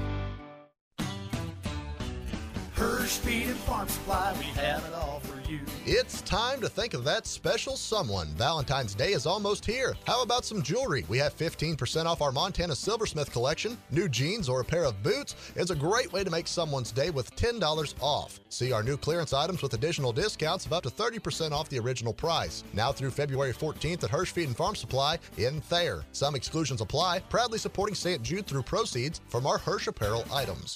Hirsch Feed and Farm Supply, we have it all for you. It's time to think of that special someone. Valentine's Day is almost here. How about some jewelry? We have 15% off our Montana Silversmith collection. New jeans or a pair of boots is a great way to make someone's day with $10 off. See our new clearance items with additional discounts of up to 30% off the original price. Now through February 14th at Hirsch Feed and Farm Supply in Thayer. Some exclusions apply. Proudly supporting St. Jude through proceeds from our Hirsch apparel items.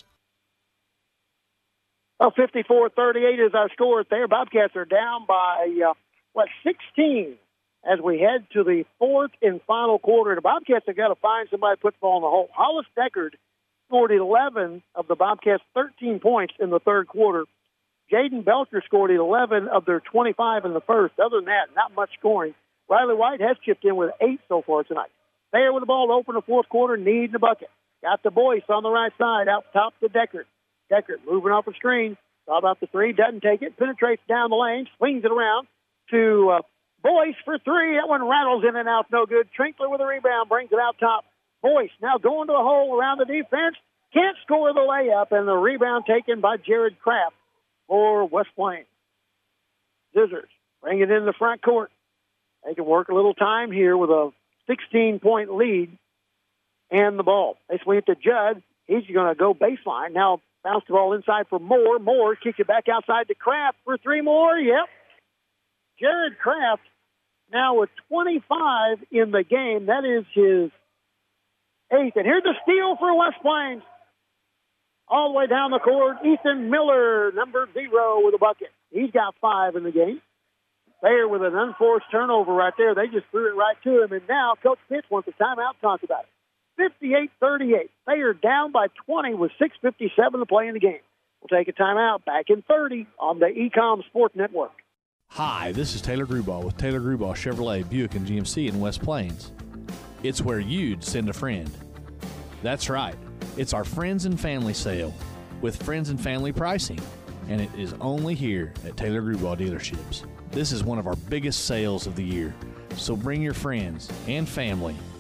Well, 54-38 is our score there. Bobcats are down by, 16 as we head to the fourth and final quarter. The Bobcats have got to find somebody to put the ball in the hole. Hollis Deckard scored 11 of the Bobcats' 13 points in the third quarter. Jaden Belcher scored 11 of their 25 in the first. Other than that, not much scoring. Riley White has chipped in with 8 so far tonight. There with the ball to open the fourth quarter, needing a bucket. Got the Boyce on the right side, out top to Deckard. Deckard moving off a screen. Thought about the three, doesn't take it, penetrates down the lane, swings it around to Boyce for three. That one rattles in and out, no good. Trinkler with a rebound, brings it out top. Boyce now going to the hole around the defense. Can't score the layup, and the rebound taken by Jared Kraft for West Plains. Zizzers bring it in the front court. They can work a little time here with a 16-point lead and the ball. They swing it to Judd. He's going to go baseline. Now bounce the ball inside for Moore. Moore kicks it back outside to Kraft for 3 more. Yep. Jared Kraft now with 25 in the game. That is his 8th. And here's the steal for West Plains. All the way down the court, Ethan Miller, number 0 with a bucket. He's got 5 in the game. Thayer with an unforced turnover right there. They just threw it right to him. And now Coach Pitts wants a timeout to talk about it. 58-38. Thayer down by 20 with 6:57 to play in the game. We'll take a timeout. Back in 30 on the Ecom Sports Network. Hi, this is Taylor Grubauer with Taylor Grubauer Chevrolet Buick and GMC in West Plains. It's where you'd send a friend. That's right. It's our Friends and Family sale with Friends and Family pricing, and it is only here at Taylor Grubauer dealerships. This is one of our biggest sales of the year, so bring your friends and family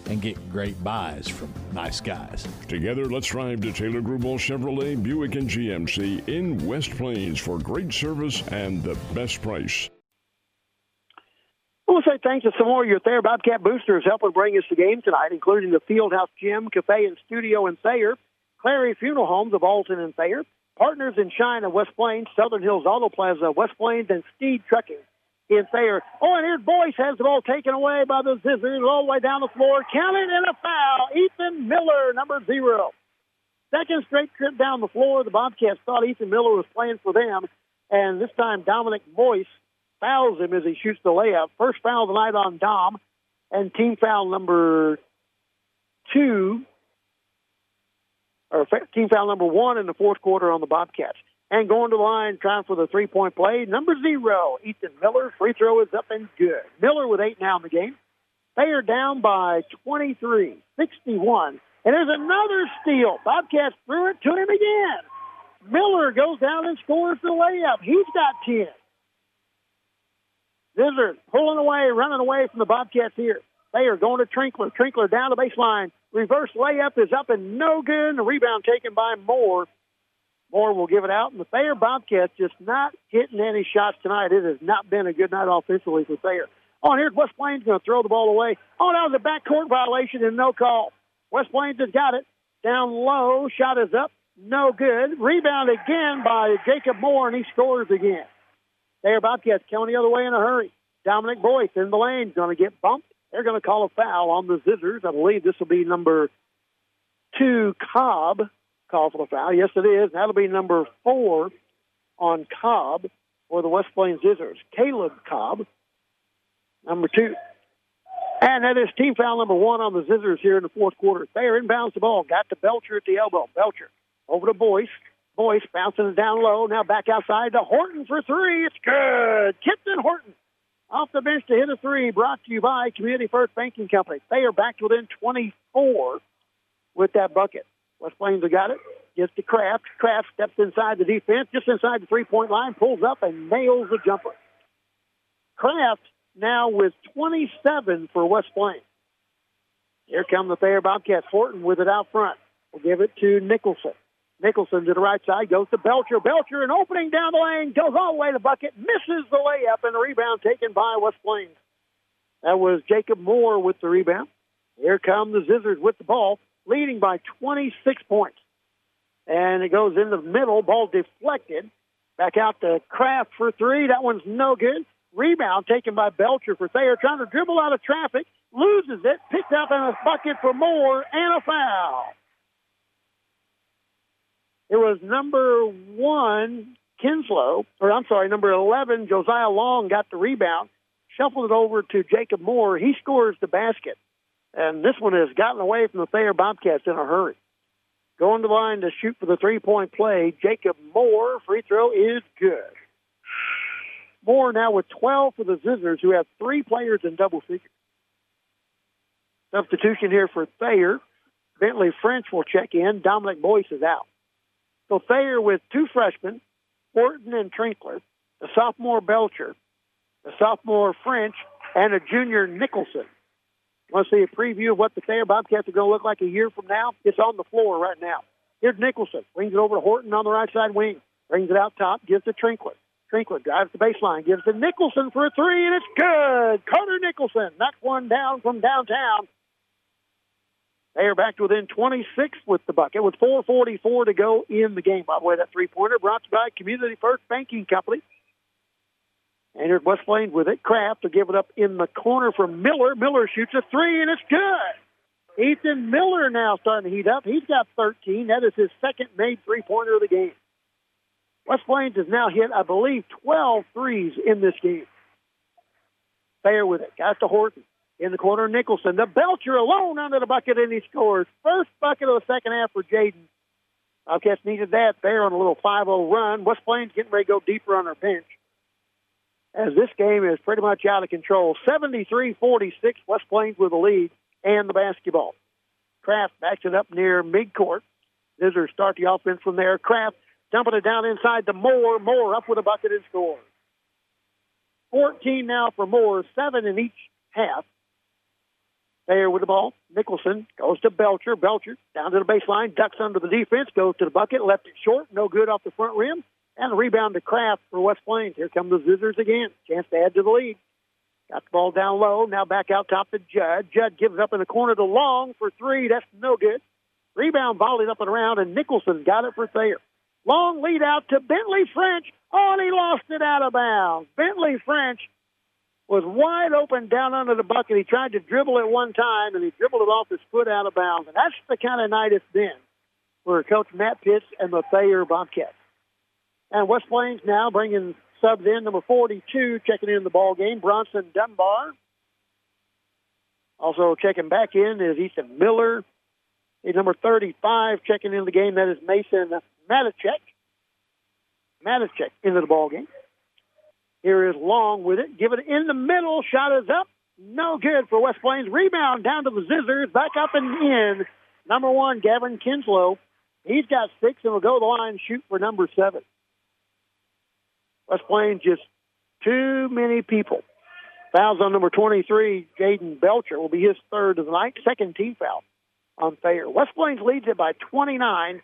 and get great buys from nice guys. Together, let's drive to Taylor Grubel Chevrolet, Buick, and GMC in West Plains for great service and the best price. I want to say thanks to some more of your Thayer Bobcat boosters helping bring us the game tonight, including the Fieldhouse Gym, Cafe, and Studio in Thayer, Clary Funeral Homes of Alton and Thayer, Partners in Shine of West Plains, Southern Hills Auto Plaza of West Plains, and Steed Trucking in Thayer. Oh, and here's Boyce has the ball taken away by the Scissors all the way down the floor. Counted and a foul. Ethan Miller, number 0. Second straight trip down the floor. The Bobcats thought Ethan Miller was playing for them, and this time Dominic Boyce fouls him as he shoots the layup. First foul of the night on Dom, and team foul number 1 in the fourth quarter on the Bobcats. And going to the line, trying for the three-point play, number 0, Ethan Miller. Free throw is up and good. Miller with 8 now in the game. They are down by 23, 61. And there's another steal. Bobcats threw it to him again. Miller goes down and scores the layup. He's got 10. Scissors pulling away, running away from the Bobcats here. They are going to Trinkler. Trinkler down the baseline. Reverse layup is up and no good. The rebound taken by Moore. Moore will give it out. And the Thayer Bobcats just not hitting any shots tonight. It has not been a good night offensively for Thayer. Oh, and here's West Plains going to throw the ball away. Oh, that was a backcourt violation and no call. West Plains has got it. Down low. Shot is up. No good. Rebound again by Jacob Moore, and he scores again. Thayer Bobcats coming the other way in a hurry. Dominic Boyce in the lane, going to get bumped. They're going to call a foul on the Scissors. I believe this will be number 2, Cobb. Call for the foul. Yes, it is. That'll be number 4 on Cobb for the West Plains Scissors. Caleb Cobb, number 2. And that is team foul number 1 on the Scissors here in the fourth quarter. Thayer inbounds the ball. Got to Belcher at the elbow. Belcher over to Boyce. Boyce bouncing it down low. Now back outside to Horton for 3. It's good. Kipton Horton off the bench to hit a 3. Brought to you by Community First Banking Company. They are back to within 24 with that bucket. West Plains have got it. Gets to Kraft. Kraft steps inside the defense, just inside the three-point line, pulls up and nails the jumper. Kraft now with 27 for West Plains. Here come the Thayer Bobcats. Horton with it out front. We'll give it to Nicholson. Nicholson to the right side, goes to Belcher. Belcher, an opening down the lane, goes all the way to the bucket, misses the layup, and the rebound taken by West Plains. That was Jacob Moore with the rebound. Here come the Scissors with the ball, leading by 26 points. And it goes in the middle, ball deflected. Back out to Kraft for 3. That one's no good. Rebound taken by Belcher for Thayer, trying to dribble out of traffic, loses it, picked up in a bucket for Moore, and a foul. It was number 1, number 11, Josiah Long got the rebound, shuffled it over to Jacob Moore. He scores the basket. And this one has gotten away from the Thayer Bobcats in a hurry. Going to the line to shoot for the three-point play, Jacob Moore. Free throw is good. Moore now with 12 for the Scissors, who have 3 players in double figures. Substitution here for Thayer. Bentley French will check in. Dominic Boyce is out. So Thayer with 2 freshmen, Horton and Trinkler, the sophomore Belcher, the sophomore French, and a junior Nicholson. Want to see a preview of what the Thayer Bobcats are going to look like a year from now? It's on the floor right now. Here's Nicholson. Brings it over to Horton on the right side wing. Brings it out top. Gives to Trinkler. Trinkler drives the baseline. Gives to Nicholson for a 3, and it's good. Carter Nicholson knocks one down from downtown. They are back to within 26 with the bucket with 4:44 to go in the game. By the way, that three-pointer brought to you by Community First Banking Company. And here's West Plains with it. Kraft will give it up in the corner for Miller. Miller shoots a 3, and it's good. Ethan Miller now starting to heat up. He's got 13. That is his second made three-pointer of the game. West Plains has now hit, I believe, 12 threes in this game. Thayer with it. Got to Horton. In the corner, Nicholson. The Belcher alone under the bucket, and he scores. First bucket of the second half for Jaden. Bobcats needed that there on a little 5-0 run. West Plains getting ready to go deeper on their bench, as this game is pretty much out of control. 73-46, West Plains with the lead and the basketball. Kraft backs it up near midcourt. Scissors start the offense from there. Kraft dumping it down inside to Moore. Moore up with a bucket and scores. 14 now for Moore, 7 in each half. Thayer with the ball. Nicholson goes to Belcher. Belcher down to the baseline, ducks under the defense, goes to the bucket, left it short, no good off the front rim, and a rebound to Kraft for West Plains. Here come the Zizzers again. Chance to add to the lead. Got the ball down low, now back out top to Judd. Judd gives up in the corner to Long for three. That's no good. Rebound volleyed up and around, and Nicholson got it for Thayer. Long lead out to Bentley French. Oh, and he lost it out of bounds. Bentley French was wide open down under the bucket. He tried to dribble it one time, and he dribbled it off his foot out of bounds. And that's the kind of night it's been for Coach Matt Pitts and the Thayer Bobcats. And West Plains now bringing subs in, number 42, checking in the ball game, Bronson Dunbar. Also checking back in is Ethan Miller. He's number 35 checking in the game. That is Mason Matichek. Matichek into the ball game. Here is Long with it. Give it in the middle. Shot is up. No good for West Plains. Rebound down to the Zizzers. Back up and in. Number 1, Gavin Kinslow. He's got 6 and will go to the line and shoot for number 7. West Plains just too many people. Fouls on number 23, Jaden Belcher, will be his third of the night. Second team foul on Thayer. West Plains leads it by 29.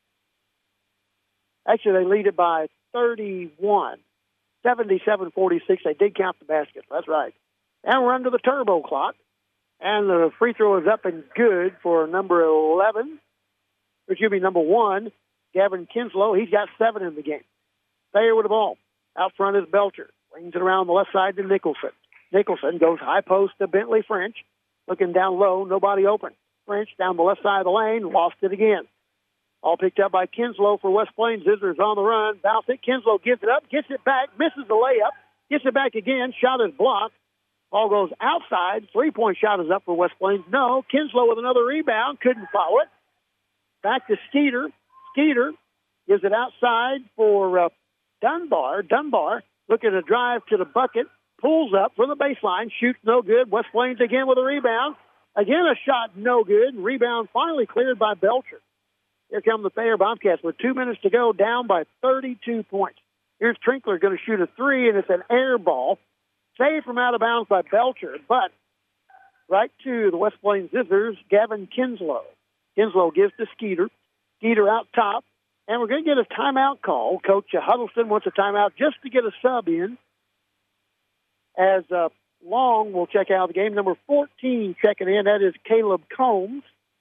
Actually, they lead it by 31. 77-46. They did count the baskets. That's right. And we're under the turbo clock. And the free throw is up and good for number 11. Which should be number 1, Gavin Kinslow. He's got 7 in the game. Thayer with the ball. Out front is Belcher. Wings it around the left side to Nicholson. Nicholson goes high post to Bentley French. Looking down low, nobody open. French down the left side of the lane, lost it again. All picked up by Kinslow for West Plains. Zizzers on the run. Bounce it. Kinslow gives it up, gets it back, misses the layup, gets it back again. Shot is blocked. Ball goes outside. 3-point shot is up for West Plains. No. Kinslow with another rebound. Couldn't follow it. Back to Skeeter. Skeeter gives it outside for Dunbar. Dunbar looking to drive to the bucket. Pulls up for the baseline. Shoots no good. West Plains again with a rebound. Again a shot no good. Rebound finally cleared by Belcher. Here come the Thayer Bobcats with 2 minutes to go, down by 32 points. Here's Trinkler going to shoot a three, and it's an air ball. Saved from out of bounds by Belcher, but right to the West Plains Zizzers, Gavin Kinslow. Kinslow gives to Skeeter. Skeeter out top, and we're going to get a timeout call. Coach Huddleston wants a timeout just to get a sub in, as Long will check out the game. Number 14 checking in, that is Caleb Combs.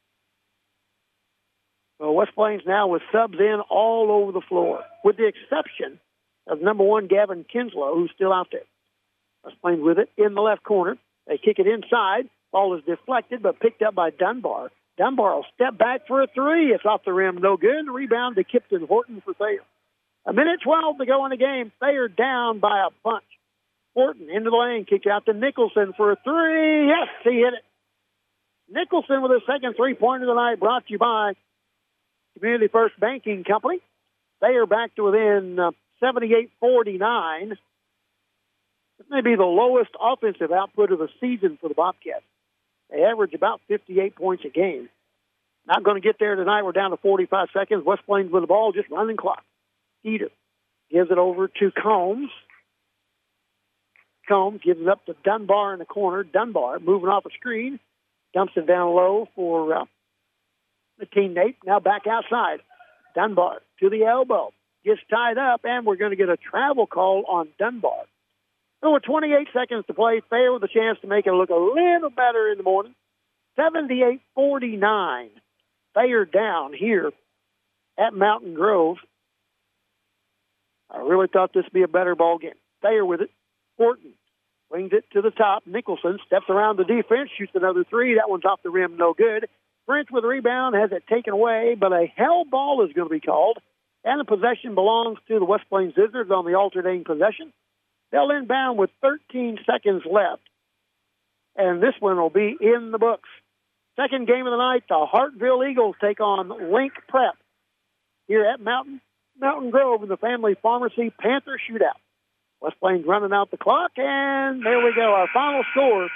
So West Plains now with subs in all over the floor, with the exception of number 1, Gavin Kinslow, who's still out there. West Plains with it in the left corner. They kick it inside. Ball is deflected, but picked up by Dunbar. Dunbar will step back for a three. It's off the rim, no good. Rebound to Kipton Horton for Thayer. 1:12 to go in the game. Thayer down by a bunch. Horton into the lane, kicked out to Nicholson for a three. Yes, he hit it. Nicholson with his second three-pointer of the night, brought to you by Community First Banking Company. Thayer back to within 78-49. This may be the lowest offensive output of the season for the Bobcats. They average about 58 points a game. Not going to get there tonight. We're down to 45 seconds. West Plains with the ball, just running clock. Skeeter gives it over to Combs. Combs gives it up to Dunbar in the corner. Dunbar moving off a screen. Dumps it down low for the teammate. Now back outside. Dunbar to the elbow. Gets tied up, and we're going to get a travel call on Dunbar. So with 28 seconds to play, Thayer with a chance to make it look a little better in the morning. 78-49. Thayer down here at Mountain Grove. I really thought this would be a better ball game. Thayer with it. Horton wings it to the top. Nicholson steps around the defense, shoots another three. That one's off the rim, no good. French with the rebound, has it taken away, but a held ball is going to be called. And the possession belongs to the West Plains Zizzers on the alternating possession. They'll inbound with 13 seconds left. And this one will be in the books. Second game of the night, the Hartville Eagles take on Link Prep here at Mountain Grove in the Family Pharmacy Panther Shootout. West Plains running out the clock, and there we go. Our final score,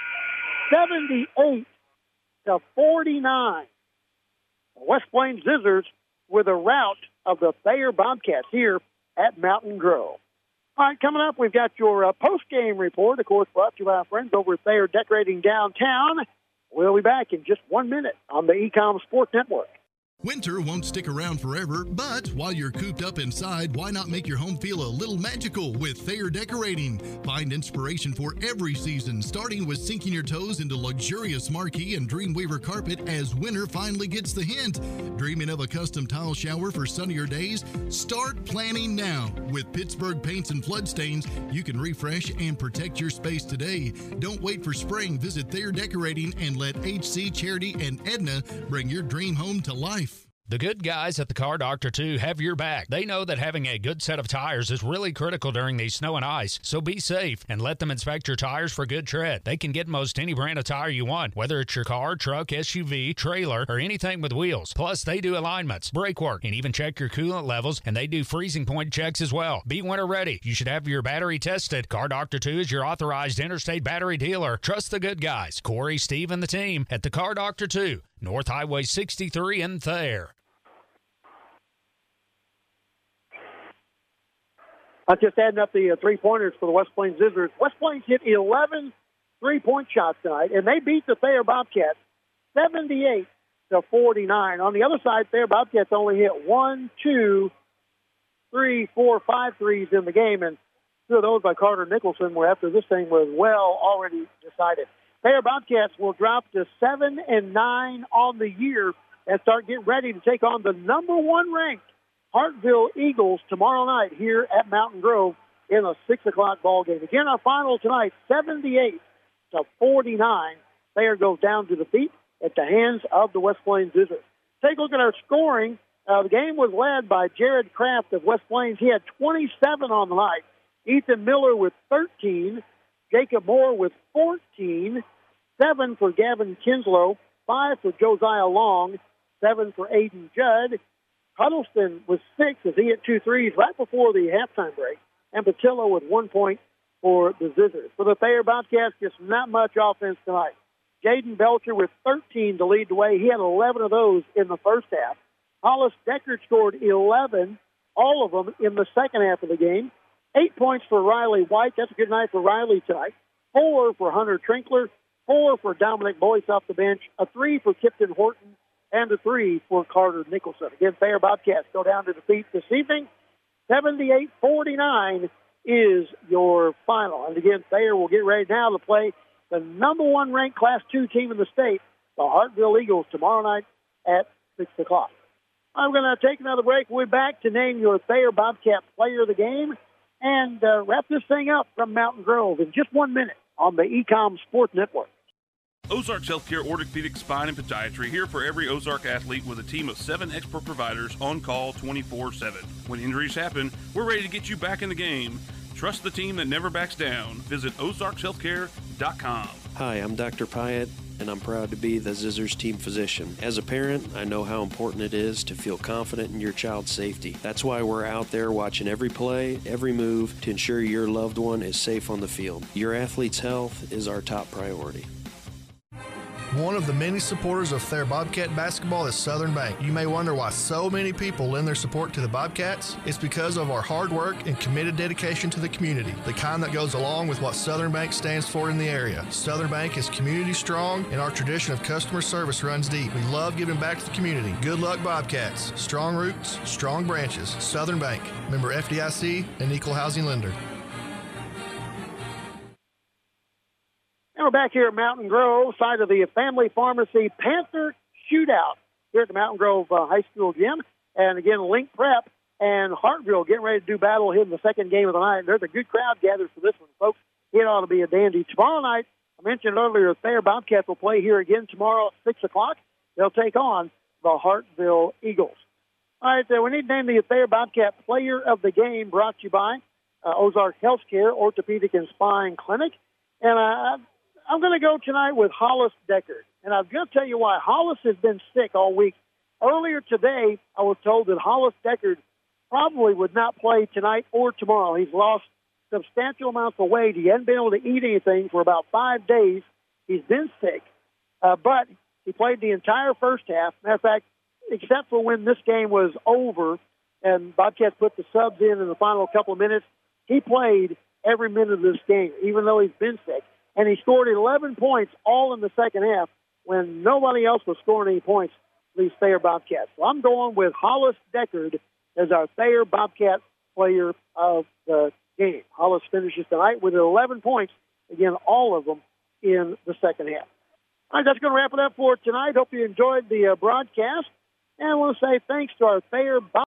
78-49. West Plains Zizzers with a rout of the Thayer Bobcats here at Mountain Grove. All right, coming up, we've got your post-game report, of course, brought to you by our friends over at Thayer Decorating Downtown. We'll be back in just 1 minute on the Ecom Sports Network. Winter won't stick around forever, but while you're cooped up inside, why not make your home feel a little magical with Thayer Decorating? Find inspiration for every season, starting with sinking your toes into luxurious marquee and Dreamweaver carpet as winter finally gets the hint. Dreaming of a custom tile shower for sunnier days? Start planning now. With Pittsburgh Paints and Flood Stains, you can refresh and protect your space today. Don't wait for spring. Visit Thayer Decorating and let HC, Charity, and Edna bring your dream home to life. The good guys at the Car Doctor 2 have your back. They know that having a good set of tires is really critical during these snow and ice, so be safe and let them inspect your tires for good tread. They can get most any brand of tire you want, whether it's your car, truck, SUV, trailer, or anything with wheels. Plus, they do alignments, brake work, and even check your coolant levels, and they do freezing point checks as well. Be winter ready. You should have your battery tested. Car Doctor 2 is your authorized interstate battery dealer. Trust the good guys, Corey, Steve, and the team at the Car Doctor 2, North Highway 63 in Thayer. I'm just adding up the three-pointers for the West Plains Visitors. West Plains hit 11 three-point shots tonight, and they beat the Thayer Bobcats 78-49. On the other side, Thayer Bobcats only hit 1, 2, 3, 4, 5 threes in the game, and 2 of those by Carter Nicholson were after this thing was well already decided. Thayer Bobcats will drop to 7-9 on the year and start getting ready to take on the number 1 ranked Hartville Eagles tomorrow night here at Mountain Grove in a 6 o'clock ball game. Again, our final tonight, 78-49. Thayer goes down to defeat at the hands of the West Plains Visitors. Take a look at our scoring. The game was led by Jared Kraft of West Plains. He had 27 on the night. Ethan Miller with 13. Jacob Moore with 14. 7 for Gavin Kinslow. 5 for Josiah Long. 7 for Aiden Judd. Huddleston with 6 as he hit 2 threes right before the halftime break. And Patillo with 1 point for the Visitors. For the Thayer Bobcats, just not much offense tonight. Jaden Belcher with 13 to lead the way. He had 11 of those in the first half. Hollis Deckard scored 11, all of them in the second half of the game. 8 points for Riley White. That's a good night for Riley tonight. 4 for Hunter Trinkler. 4 for Dominic Boyce off the bench. A 3 for Kipton Horton. And a 3 for Carter Nicholson. Again, Thayer Bobcats go down to defeat this evening. 78-49 is your final. And again, Thayer will get ready now to play the number 1 ranked Class 2 team in the state, the Hartville Eagles, tomorrow night at 6 o'clock. I'm going to take another break. We'll be back to name your Thayer Bobcat player of the game and wrap this thing up from Mountain Grove in just 1 minute on the Ecom Sports Network. Ozarks Healthcare Orthopedic Spine and Podiatry, here for every Ozark athlete with a team of 7 expert providers on call 24/7. When injuries happen, we're ready to get you back in the game. Trust the team that never backs down. Visit ozarkshealthcare.com. Hi, I'm Dr. Pyatt, and I'm proud to be the Zizzers team physician. As a parent, I know how important it is to feel confident in your child's safety. That's why we're out there watching every play, every move to ensure your loved one is safe on the field. Your athlete's health is our top priority. One of the many supporters of Thayer Bobcat basketball is Southern Bank. You may wonder why so many people lend their support to the Bobcats. It's because of our hard work and committed dedication to the community, the kind that goes along with what Southern Bank stands for in the area. Southern Bank is community strong, and our tradition of customer service runs deep. We love giving back to the community. Good luck, Bobcats. Strong roots, strong branches. Southern Bank, member FDIC, and equal housing lender. And we're back here at Mountain Grove, side of the Family Pharmacy Panther Shootout here at the Mountain Grove High School gym. And again, Link Prep and Hartville getting ready to do battle here in the second game of the night. There's a good crowd gathered for this one, folks. It ought to be a dandy. Tomorrow night, I mentioned earlier, Thayer Bobcats will play here again tomorrow at 6 o'clock. They'll take on the Hartville Eagles. All right, we need to name the Thayer Bobcat Player of the Game, brought to you by Ozark Healthcare Orthopedic and Spine Clinic. And I'm going to go tonight with Hollis Deckard. And I'm going to tell you why. Hollis has been sick all week. Earlier today, I was told that Hollis Deckard probably would not play tonight or tomorrow. He's lost substantial amounts of weight. He hasn't been able to eat anything for about 5 days. He's been sick. But he played the entire first half. Matter of fact, except for when this game was over and Bobcats put the subs in the final couple of minutes, he played every minute of this game, even though he's been sick. And he scored 11 points all in the second half when nobody else was scoring any points, these Thayer Bobcats. So I'm going with Hollis Deckard as our Thayer Bobcat player of the game. Hollis finishes tonight with 11 points. Again, all of them in the second half. All right, that's going to wrap it up for tonight. Hope you enjoyed the broadcast. And I want to say thanks to our Thayer Bobcats